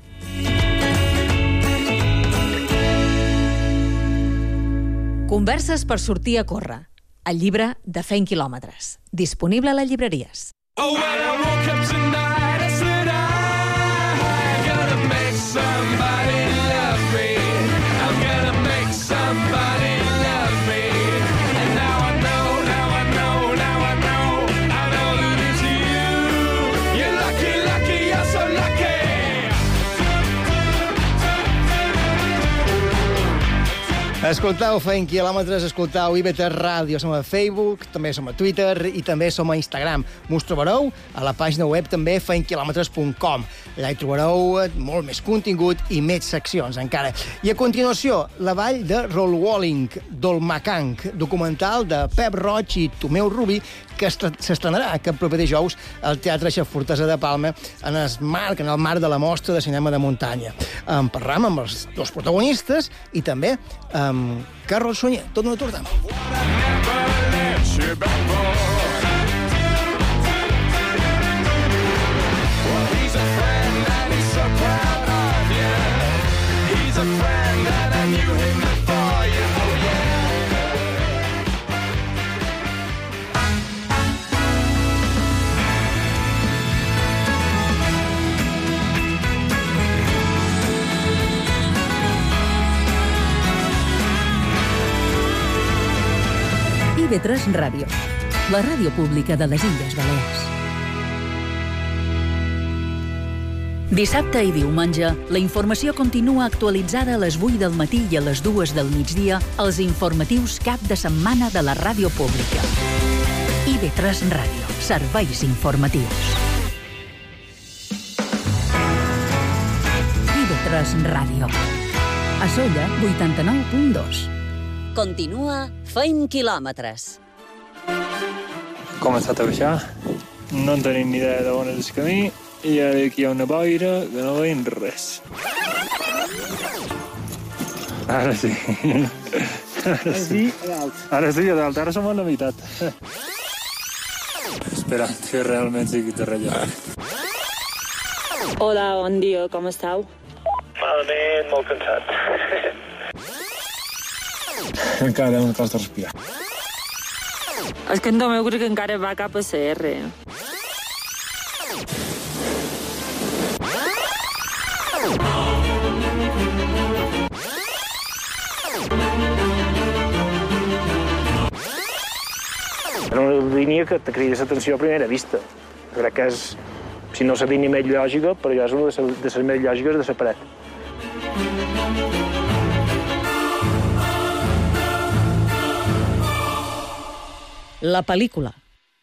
Converses per sortir a córrer. El llibre de Fent quilòmetres. Disponible a les llibreries. Oh, when I woke up tonight, I said I gotta make somebody love me. I'm gonna make somebody love me. And now I know, now I know, now I know, I know that it's you. You're lucky, lucky, you're so lucky. Escoltau Fent quilòmetres, escoltau I V tres Ràdio. Som a Facebook, també som a Twitter i també som a Instagram. Mos trobareu a la pàgina web també fent quilòmetres punt com. Allà hi trobareu molt més contingut i més seccions encara. I a continuació, la vall de Rollwalling, Dolmakang, documental de Pep Roig i Tomeu Rubí, que s'estrenarà aquest proper dijous al Teatre Fortesa de Palma en el marc, en el marc de la mostra de cinema de muntanya. En parlam amb els dos protagonistes i també amb Carlos Sunyer. Tot no tornem. I V tres Ràdio, la ràdio pública de les Illes Balears. Dissabte i diumenge, la informació continua actualitzada a les vuit del matí i a les dues del migdia als informatius cap de setmana de la ràdio pública. I V tres Ràdio. Serveis informatius. I V tres Ràdio. A Solla, vuitanta-nou punt dos. Continua Feim quilòmetres. Com està a baixar? No en tenim ni idea d'on és el camí i ara aquí hi ha una boira que no veiem res. Ara sí. Ara sí. Ara sí, a dalt. Ara som a la meitat. Esperant que realment sigui terrellot. Hola, bon dia, com esteu? Malament, molt cansat. Encara em costa respirar. És que en Tomeu crec que encara va cap a C R. Era una línia que te crida l'atenció a primera vista. Crec que és, si no la línia més lògica, però ja és una de les més lògiques de la paret. La pel·lícula.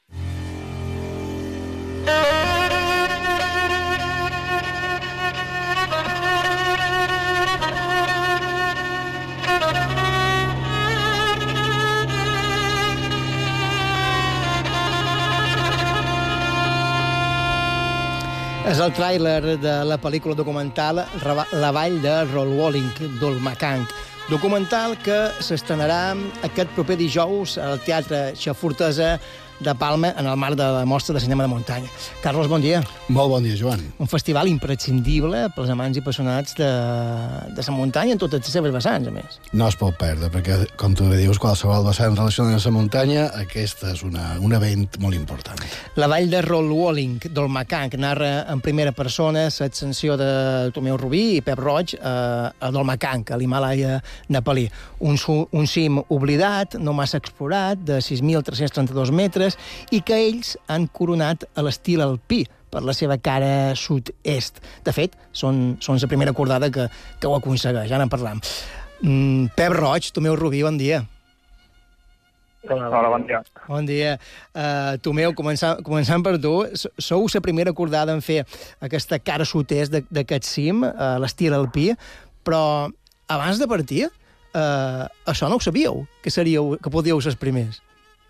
És el tràiler de la pel·lícula documental La vall de Rolwolling, d'Olmacanc. Documental que s'estrenarà aquest proper dijous al Teatre Xafortesa de Palma en el marc de la mostra de cinema de muntanya. Carlos, bon dia. Molt bon dia, Joan. Un festival imprescindible pels amants i apassionats de, de la muntanya en totes les seves vessants, a més. No es pot perdre, perquè, com tu bé dius, qualsevol vessant relacionat amb la muntanya, aquesta és una, un event molt important. La vall de Rolwolling, d'Olmacanc, narra en primera persona l'ascensió de Tomeu Rubí i Pep Roig a, a d'Olmacanc, a l'Himàlaia nepalí. Un, un cim oblidat, no massa explorat, de sis mil tres-cents trenta-dos metres, i que ells han coronat a l'estil alpí per la seva cara sud-est. De fet, són, són la primera cordada que, que ho aconsegueix, ja n'en parlam. Mm, Pep Roig, Tomeu Rubí, bon dia. Hola, bon dia. Bon dia. Uh, Tomeu, començant, començant per tu, sou la primera cordada en fer aquesta cara sud-est d'aquest cim, uh, l'estil alpí, però abans de partir, uh, això no ho sabíeu, que, seríeu, que podíeu ser els primers.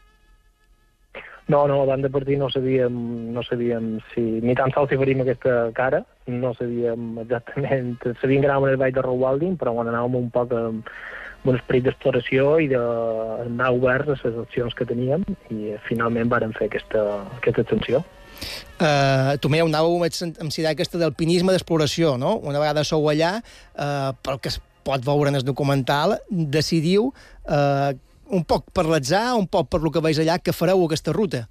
No, no, abans de partir no sabíem, no sabíem si ni tan sols si faríem aquesta cara, no sabíem exactament, sabíem que anàvem al vall de Rolwolling, però quan anàvem un poc amb, amb un esperit d'exploració i d'anar oberts a les opcions que teníem, i finalment vàrem fer aquesta, aquesta ascensió. Uh, Tomeu, anàveu amb la aquesta d'alpinisme d'exploració, no? Una vegada sou allà, uh, pel que es pot veure en el documental, decidiu uh, un poc per l'atzar, un poc per lo que veus allà, que fareu aquesta ruta.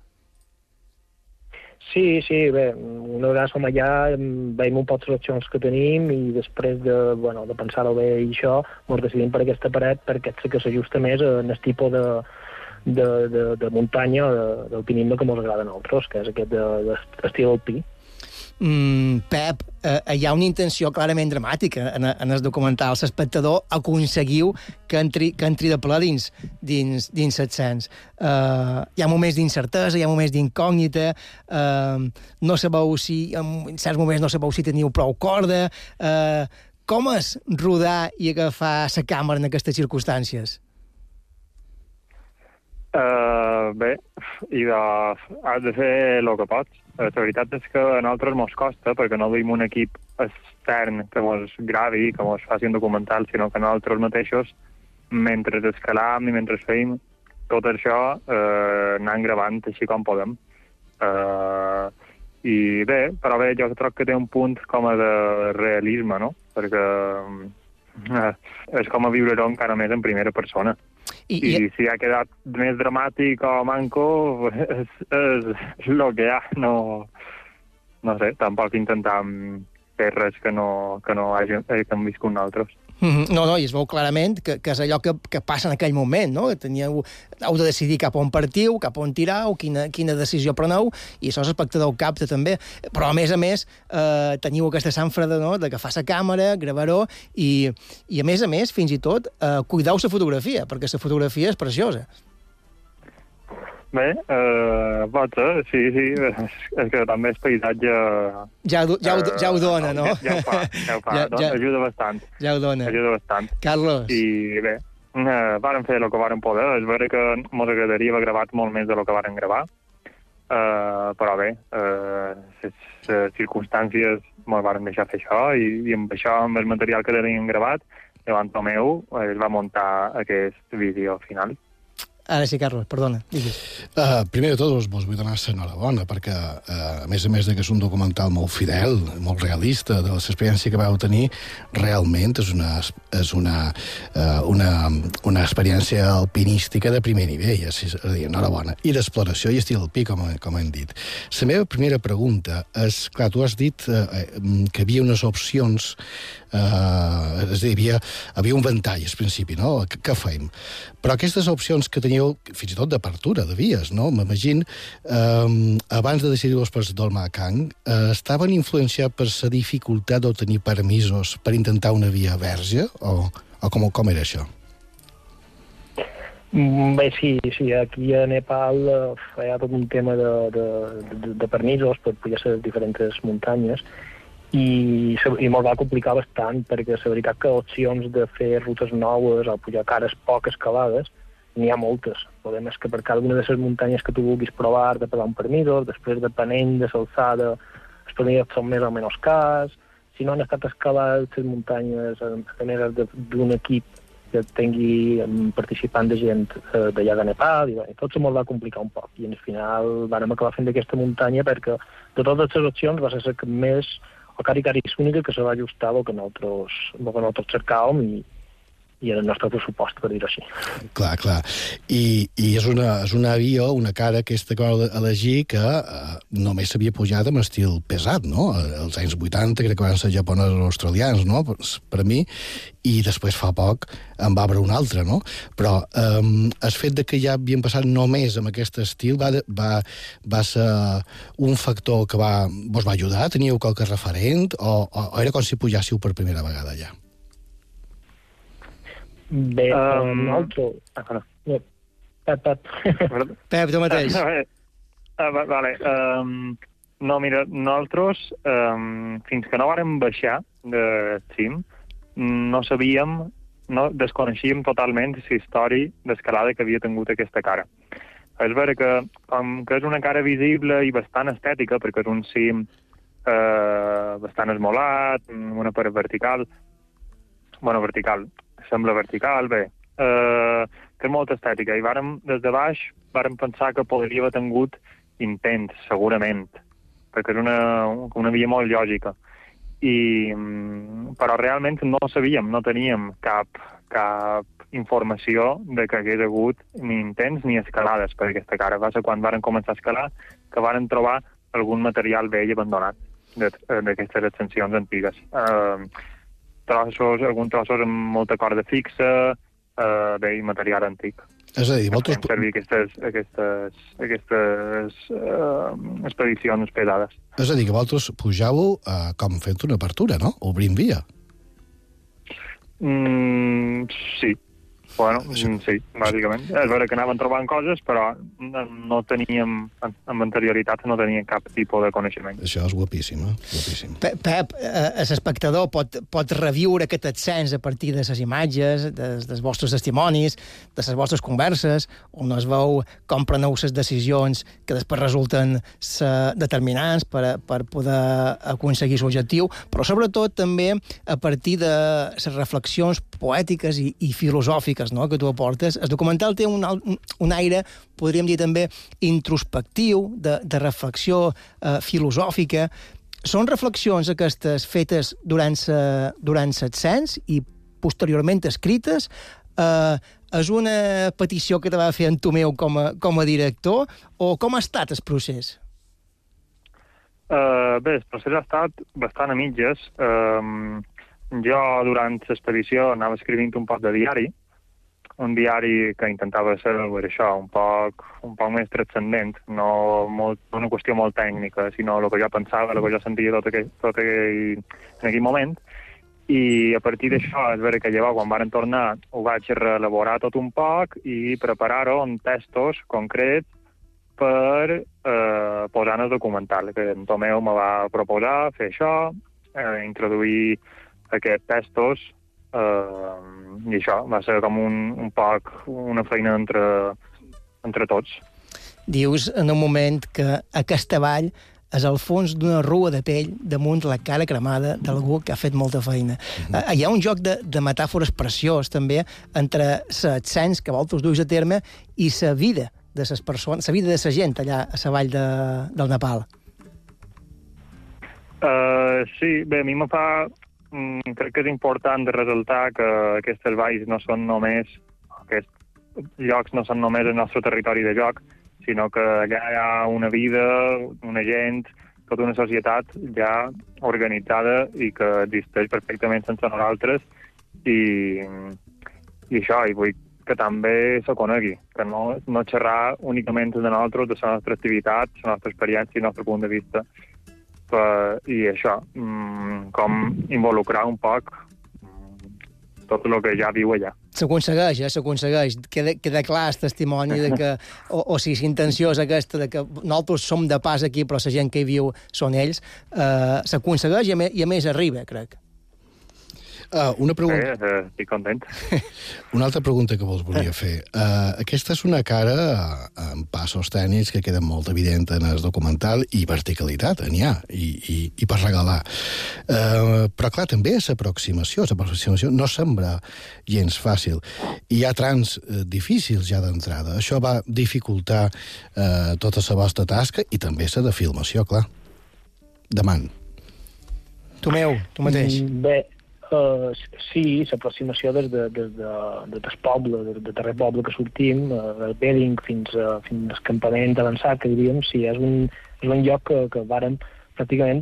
Sí, sí, bé, una vegada som allà, veiem un poc les opcions que tenim i després de, bueno, de pensar-ho bé i això, ens decidim per aquesta paret perquè és que s'ajusta més en el tipus de, de, de, de muntanya o d'alpinisme que ens agrada a nosaltres, que és aquest d'estil alpí. Mm, Pep, eh, hi ha una intenció clarament dramàtica en, en el documental. L'espectador aconseguiu que entri, que entri de ple dins, dins, dins l'ascens. Eh, hi ha moments d'incertesa, hi ha moments d'incògnita, eh, no sabeu si, en certs moments no sabeu si teniu prou corda. Eh, com és rodar i agafar la càmera en aquestes circumstàncies? Uh, bé, i de, has de fer el que pots. La veritat és que a nosaltres mos costa, perquè no veiem un equip extern que mos gravi, que mos faci un documental, sinó que nosaltres mateixos, mentre escalam i mentre feim tot això, eh, anant gravant així com podem. Eh, I bé, però bé, jo trobo que té un punt com a de realisme, no? Perquè eh, és com a viure-ho encara més en primera persona. I, I, I si ha quedat més dramàtic o manco, és, és el que hi ha. No, no sé, tampoc intentam fer res que no, que no hagi, que hem viscut nosaltres. Mm-hmm. No, no, i es veu clarament que, que és allò que, que passa en aquell moment, no? Que teniu, heu de decidir cap on partiu, cap on tirau, quina, quina decisió preneu, i això l'espectador ho capta també. Però, a més a més, eh, teniu aquesta sanfreda, no?, d'agafar la càmera, gravar-ho, i, i, a més a més, fins i tot, eh, cuideu la fotografia, perquè la fotografia és preciosa. Bé, eh, pot ser, sí, sí, és que també és paisatge... Ja, ja, ho, ja ho dona, no? Ja, ja ho fa, ja ho fa, ja, ja, ajuda bastant. Ja ho dona. Ajuda bastant. Carlos. I bé, eh, vàrem fer el que vàrem poder, és vera que ens agradaria haver gravat molt més del que vàrem gravar, eh, però bé, eh, les circumstàncies ens varen deixar fer això, i, i amb això, amb el material que teníem gravat, Joan Tomeu es va muntar aquest vídeo final. Ara sí, Carlos, perdona, digues. Uh, primer de tot, us vos vull donar l'enhorabona, perquè, uh, a més a més de que és un documental molt fidel, molt realista, de l'experiència que vau tenir, realment és una, és una, uh, una, una experiència alpinística de primer nivell, és, és a dir, enhorabona. I d'exploració i estil alpí, com, com hem dit. La meva primera pregunta és, clar, tu has dit uh, que hi havia unes opcions, uh, és a dir, hi havia, havia un ventall, al principi, no? Què, què fèiem? Però aquestes opcions que teníeu fins i tot d'apertura de vies, no? M'imagino, eh, abans de decidir-vos per Dolmakang, eh, estaven influenciats per la dificultat d'obtenir permisos per intentar una via verge? O, o com, com era això? Bé, sí, sí, aquí a Nepal eh, hi ha tot un tema de, de, de, de permisos per poder ser diferents muntanyes, i, i molt va complicar bastant, perquè la veritat que opcions de fer rutes noves o pujar cares poc escalades n'hi ha moltes. El problema és que per cada una de les muntanyes que tu vulguis provar de pagar un permisos, després depenent de l'alçada, els permisos són més o menys cars. Si no han estat escalades les muntanyes a manera d'un equip que tingui participant de gent d'allà de Nepal, i bé, tot se molt va complicar un poc. I al final vam acabar fent aquesta muntanya perquè de totes les opcions va ser la que més, o cari cari és única que se va ajustar al que nosaltres, el que nosaltres cercàvem i i en el nostre pressupost, per dir-ho així. Clar, clar. I, i és, una, és un avió, una cara aquesta que vau elegir que eh, només s'havia pujat amb estil pesat, no? Als anys vuitanta crec que van ser japonesos o australians, no? Per a mi, i després fa poc en va haver un altre, no? Però eh, el fet de que ja havien passat només amb aquest estil va, va, va ser un factor que va, vos va ajudar? Teníeu qualque referent? O, o, o era com si pujássiu per primera vegada ja? Bé, um, nosaltres... Ah, no. Pep, Pep. Pep, tu mateix. Uh, vale. Um, no, mira, nosaltres, um, fins que no vàrem baixar de cim, no sabíem, no desconeixíem totalment la història d'escalada que havia tingut aquesta cara. És vera que, com que és una cara visible i bastant estètica, perquè és un cim uh, bastant esmolat, una paret vertical, bueno, vertical, sembla vertical, bé, eh, que és molt estètica, i vàrem, des de baix, vàrem pensar que podria haver tingut intents, segurament, perquè és una, una via molt lògica. I, però realment no sabíem, no teníem cap, cap informació de que hagués hagut ni intents ni escalades per aquesta cara. Va ser quan varen començar a escalar que varen trobar algun material vell abandonat d'aquestes ascensions antigues. Eh, trossos, alguns trossos amb molta corda fixa, eh, bé, i material antic. És a dir, vosaltres... Fem servir aquestes, aquestes, aquestes uh, expedicions pesades. És a dir, que vosaltres pujàveu uh, com fent una apertura, no? Obrint via. Mm, sí. Bueno, sí, bàsicament. És vera que anaven trobant coses, però no teníem, amb anterioritat, no teníem cap tipus de coneixement. Això és guapíssim, eh? Guapíssim. Pep, eh, l'espectador pot, pot reviure aquest ascens a partir de les imatges, dels, dels vostres testimonis, de les vostres converses, on es veu com preneu les decisions que després resulten determinants per, per poder aconseguir l'objectiu, però sobretot també a partir de les reflexions poètiques i, i filosòfiques, no?, que tu aportes. El documental té un, un aire, podríem dir també, introspectiu, de, de reflexió eh, filosòfica. Són reflexions aquestes fetes durant sa, durant l'ascens i posteriorment escrites. Eh, és una petició que te va fer en Tomeu com a, com a director, o com ha estat el procés? Uh, bé, el procés ha estat bastant a mitges. Uh, jo durant l'expedició anava escrivint un poc de diari, un diari que intentava ser per això, un poc, un poc més transcendent, no molt, una qüestió molt tècnica, sinó el que jo pensava, el que jo sentia tot aquell, tot aquell, en aquell moment. I a partir d'això, és vera que llavors, quan varen tornar, ho vaig reelaborar tot un poc i preparar-ho en textos concrets per eh, posar en el documental, que en Tomeu me va proposar fer això, eh, introduir aquests textos, eh, i això va ser com un, un poc una feina entre, entre tots. Dius en un moment que aquesta vall és al fons d'una rua de pell damunt la cara cremada d'algú que ha fet molta feina. Mm-hmm. Uh, hi ha un joc de, de metàfores preciós, també, entre l'ascens que vosaltres duis a terme i la vida de les persones, la vida de la gent allà a la vall de, del Nepal. Uh, sí, bé, a mi me fa... Mm, crec que és important de ressaltar que aquestes valls no són només... Aquests llocs no són només el nostre territori de joc, sinó que allà hi ha una vida, una gent, tota una societat ja organitzada i que existeix perfectament sense nosaltres i, i això, i vull que també se conegui, que no, no xerrar únicament de nosaltres, de la nostra activitat, la nostra experiència i el nostre punt de vista. Per, i això, com involucrar un poc tot el que ja viu allà. S'aconsegueix, eh? S'aconsegueix. Queda, queda clar el testimoni de que, o, o si la intenció és aquesta, de que nosaltres som de pas aquí, però la gent que hi viu són ells, eh, s'aconsegueix i, a més, i a més arriba, crec. Uh, una pregunta... Sí, eh, estic content. Una altra pregunta que vos volia fer. Uh, aquesta és una cara amb passos tècnics que queden molt evident en el documental i verticalitat, n'hi ha, i, i, i per regalar. Uh, però, clar, també l'aproximació, l'aproximació no sembla gens fàcil. Hi ha trams uh, difícils ja d'entrada. Això va dificultar uh, tota la vostra tasca i també la de filmació, clar. Demant. Tomeu, tu mateix. Bé, Uh, sí, l'aproximació des, de, des, de, des del poble, des del darrer poble que sortim, uh, del Bering fins, uh, fins al campament avançat, que diríem, sí, és un, és un lloc que, que vàrem pràcticament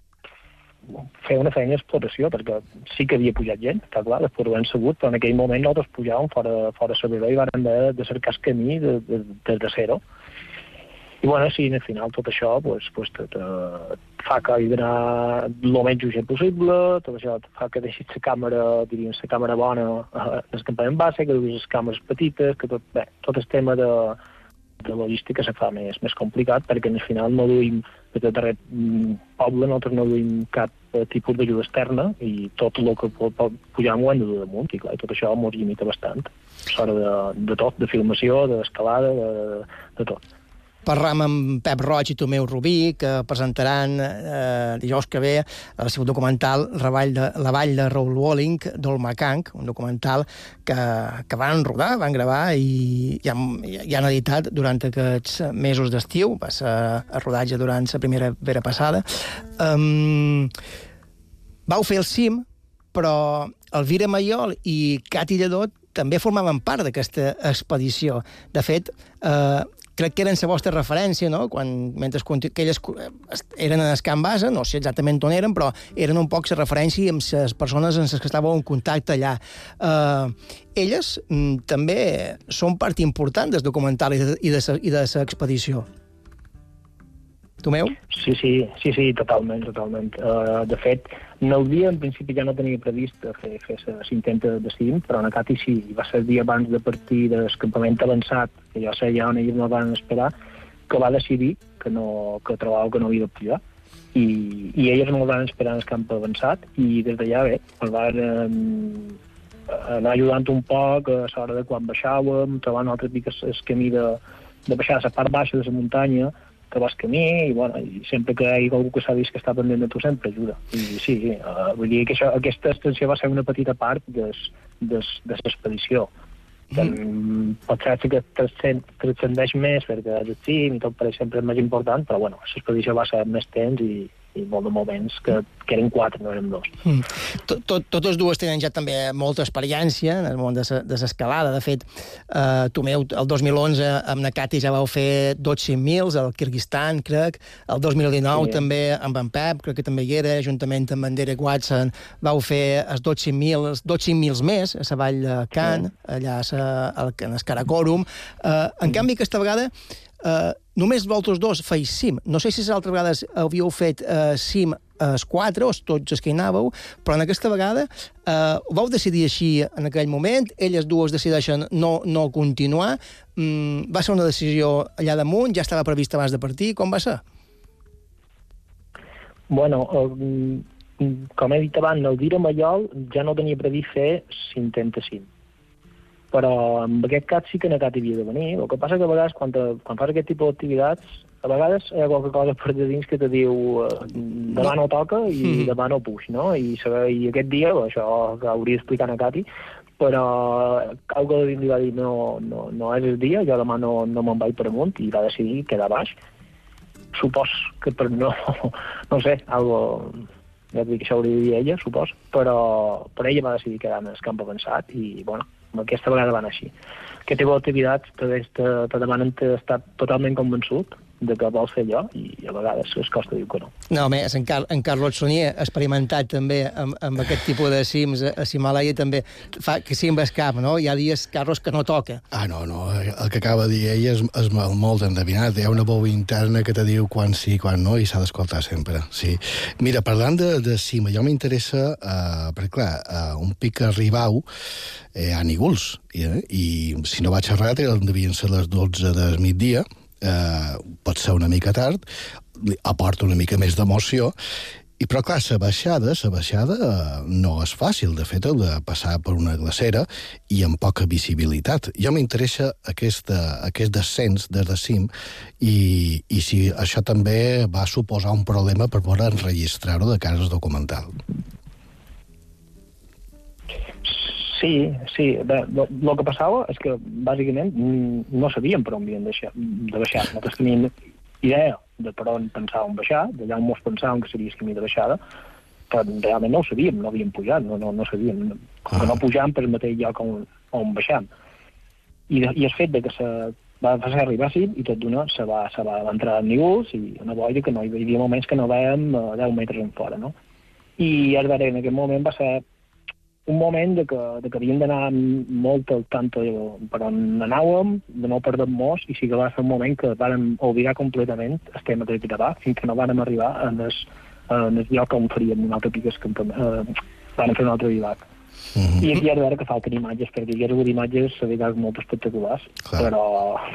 fer una feina d'exploració, perquè sí que havia pujat gent, està clar, després ho hem sabut, però en aquell moment nosaltres pujàvem fora, fora Sabadell i vàrem de, de cercar el camí de, de, de, de zero. I bueno, sí, al final tot això pues, pues, te, te, fa que hi d'anar el menys urgent possible, tot això fa que deixis la càmera, diríem, la càmera bona al campament base, que duis les càmeres petites, que tot, bé, tot el tema de, de logística se fa més, més complicat, perquè al final no duim, des del darrer poble, nosaltres no duim cap tipus d'ajuda externa i tot el que pujam ho hem de dur damunt, i clar, tot això ens limita bastant. S'hora de, de tot, de filmació, d'escalada, de, de tot. Parlam amb Pep Roig i Tomeu Rubí, que presentaran eh, dijous que ve el seu documental La Vall de, la Vall de Raoul Walling, d'Olmakang, un documental que, que van rodar, van gravar i, i, han, i han editat durant aquests mesos d'estiu. Va ser el rodatge durant la primera vera passada. Um, vau fer el cim, però Elvira Maiol i Cati Lledó també formaven part d'aquesta expedició. De fet, eh, crec que eren la vostra referència, no? Quan, mentre que elles eren en el Camp Base, no sé exactament on eren, però eren un poc la referència amb les persones amb les que estàveu en contacte allà. Uh, elles mm, també són part important del documental i de, i de, i de l'expedició. Tomeu? Sí, sí, sí, sí, totalment, totalment. Uh, de fet, no el dia, en principi ja no tenia previst fer, fer l'intent de cim, però en Cati sí, va ser el dia abans de partir del campament avançat, que jo sé ja on ells no van esperar, que va decidir que, no, que trobava que no havia de pujar. I, i elles no el van esperar en el camp avançat, i des d'allà, bé, els van eh, anar ajudant un poc a l'hora de quan baixàvem, trobant un altre pic el camí de, de baixar a la part baixa de la muntanya, que vas camí, i, bueno, i sempre que hi ha algú que s'ha vist que està pendent de tu, sempre ajuda. I sí, sí, uh, vull dir que això, aquesta extensió va ser una petita part de l'expedició. Mm. Potser sí que transcendeix més, perquè és el cim i tot pareix sempre més important, però bueno, l'expedició va ser més temps i, i molt de moments que, que eren quatre, no eren dos. Mm. Tot, tot, totes dues tenen ja també molta experiència en el món de l'escalada. De fet, eh, Tomeu, el dos mil onze amb Nakati ja vau fer dos cinc mils, al Kirguistan, crec. El dos mil dinou sí. també amb en Pep, crec que també hi era, juntament amb en Derek Watson, vau fer els dos cinc mils, dos cinc mils més a la vall de Can, sí. allà a sa, al, en el Karakorum. Eh, en mm. canvi, aquesta vegada, Uh, només vosaltres dos feis cim. No sé si les altres vegades havíeu fet uh, cim els quatre, o tots els que hi anàveu, però en aquesta vegada uh, vau decidir així en aquell moment, elles dues decideixen no, no continuar. Mm, va ser una decisió allà damunt, ja estava prevista abans de partir, com va ser? Bueno, uh, com he dit abans, el dir a Mallol ja no tenia previst fer cinquanta cim. Però en aquest cas sí que Nakati havia de venir. El que passa que a vegades, quan, te, quan fas aquest tipus d'activitats, a vegades hi ha qualque cosa per dins que te diu uh, demà no toca i mm. demà no puix, no? I, I aquest dia, això que hauria d'explicar Nakati, però algú de dins li va dir no, no, no és el dia, jo demà no, no me'n vaig per amunt, i va decidir quedar baix. Supos que per no, no sé, algo... ja et dic que això hauria de dir ella, supos, però, però ella va decidir quedar en el camp avançat i, bueno, aquesta vegada van així. Aquest tipus d'activitats te, te, te demanen estar totalment convençut de que vols fer allò i a vegades es costa dir que no. No, a més, en, Car en Carlos Sonier ha experimentat també amb, amb aquest tipus de cims a Himalaya també fa que cim es cap, no? Hi ha dies, Carlos, que no toca. Ah, no, no, el que acaba de dir ella és, és molt endevinat. Hi ha una veu interna que te diu quan sí, quan no, i s'ha d'escoltar sempre, sí. Mira, parlant de, de cim, allò m'interessa, uh, perquè clar, uh, un pic a Ribau eh, a Nígols, eh? I si no vaig errat, devien ser les dotze del migdia, Eh, pot ser una mica tard, aporta una mica més d'emoció, i però clar, la baixada, la baixada eh, no és fàcil, de fet, de passar per una glacera i amb poca visibilitat. Jo m'interessa aquest, aquest descens des de cim i, i si això també va suposar un problema per poder enregistrar-ho de cara al documental. Sí, sí. El que passava és que, bàsicament, no sabíem per on havien de baixar. Nosaltres teníem idea de per on pensàvem baixar, d'allà on ens pensàvem que seria el camí de baixada, però realment no ho sabíem, no havíem pujat, no, no, no sabíem. Com que no pujàvem per el mateix lloc on, on baixàvem. I, I el fet de que se va fer arribar a cim i tot d'una se va, se va entrar en Nígols i una boira que no hi havia moments que no vèiem deu metres en fora, no? I és vera, en aquest moment va ser un moment de que, de que havíem d'anar molt al tanto per on anàvem, de no perdre molts, i sí que va ser un moment que vàrem oblidar completament el tema de gravar, fins que no vàrem arribar en el, en el lloc on faríem un altre pic, que eh, vàrem fer un altre vivac. Mm-hmm. I aquí és vera que falten imatges, perquè hi ha hagut imatges a vegades molt espectaculars, clar. Però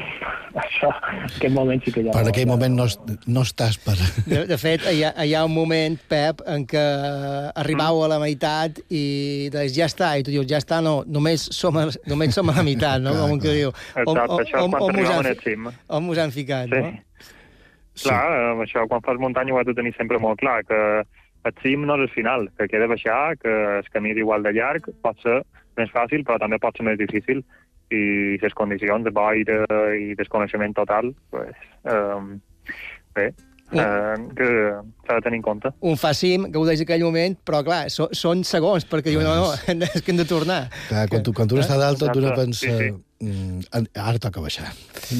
això, en aquest moment sí que ja... Per en aquell ja... moment no, no estàs per... De, de fet, hi ha, hi ha un moment, Pep, en què arribau a la meitat i deies, ja està, i tu dius, ja està, no, només som a, només som a la meitat, no? Com que diu. Exacte, això és quan t'arribam en el cim. On mos han ficat, sí. No? Clar, sí. Això, quan fas muntanya ho has de tenir sempre molt clar, que el cim no és el final, que queda baixar, que el camí és igual de llarg, pot ser més fàcil, però també pot ser més difícil, i les condicions de boira i desconeixement total, pues, eh, bé, eh, que s'ha de tenir en compte. Un fa cim, gaudeix aquell moment, però clar, so, són segons, perquè diuen, no, no, és que hem de tornar. Clar, quan tu, quan tu està dalt, tot una pensa, sí, sí. Mm, ara toca baixar.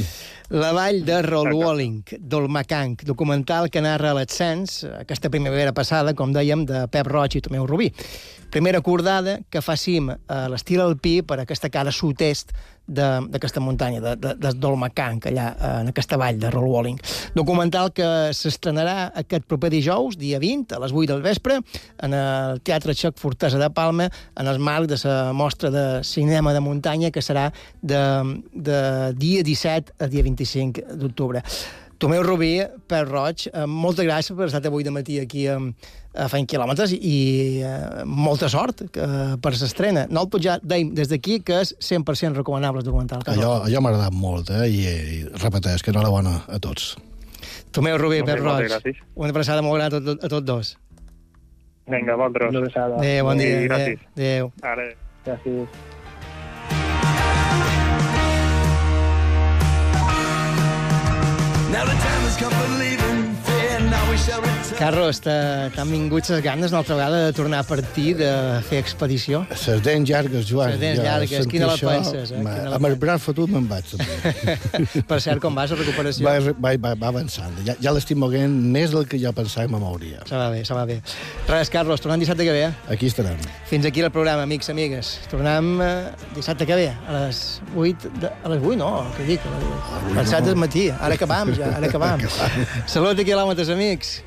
La vall de Rolwolling, d'Olmakang, documental que narra l'ascens, aquesta primavera passada, com dèiem, de Pep Roig i Tomeu Rubí. Primera acordada que fa cim a l'estil alpí per aquesta cara sud-est d'aquesta muntanya, de, de, de d'Olmakang, allà en aquesta vall de Rolwolling. Documental que s'estrenarà aquest proper dijous, dia vint, a les vuit del vespre, en el Teatre Txec Fortesa de Palma, en el marc de la mostra de cinema de muntanya, que serà de, de dia disset a dia vint-i-cinc d'octubre. Tomeu Rubí, Pep Roig, moltes gràcies per estar avui de matí aquí a, a Fent Quilòmetres i uh, molta sort uh, per l'estrena. No el pujar, dèiem, des d'aquí, que és cent per cent recomanable el documental. Allò, allò m'ha agradat molt, eh? I, i repeteix que enhorabona a tots. Tomeu Rubí, Pep Roig, una abraçada molt gran a, tot, a tots dos. Vinga, vosaltres. Una abraçada. Adéu, bon dia. Gràcies. Adéu. Adéu. Gràcies. Now the time has come for leaving, fear, now we Carlos, t'han vingut les ganes una altra vegada de tornar a partir, de fer expedició? Les dents llargues, Joan. Les dents llargues, quina la penses, eh? Amb el braç fotut me'n vaig, també. Per cert, com vas, la recuperació? Va, va, va, va avançant. Ja, ja l'estic moguent més del que jo pensava que me mouria. Se va bé, se va bé. Res, Carlos, tornem dissabte que ve, eh? Aquí estarem. Fins aquí el programa, amics, amigues. Tornem eh, dissabte que ve, a les vuit... De... A les vuit, no, què dic? A les set del matí. Ara acabam, ja, ara acabam. Salut i quilòmetres, amics.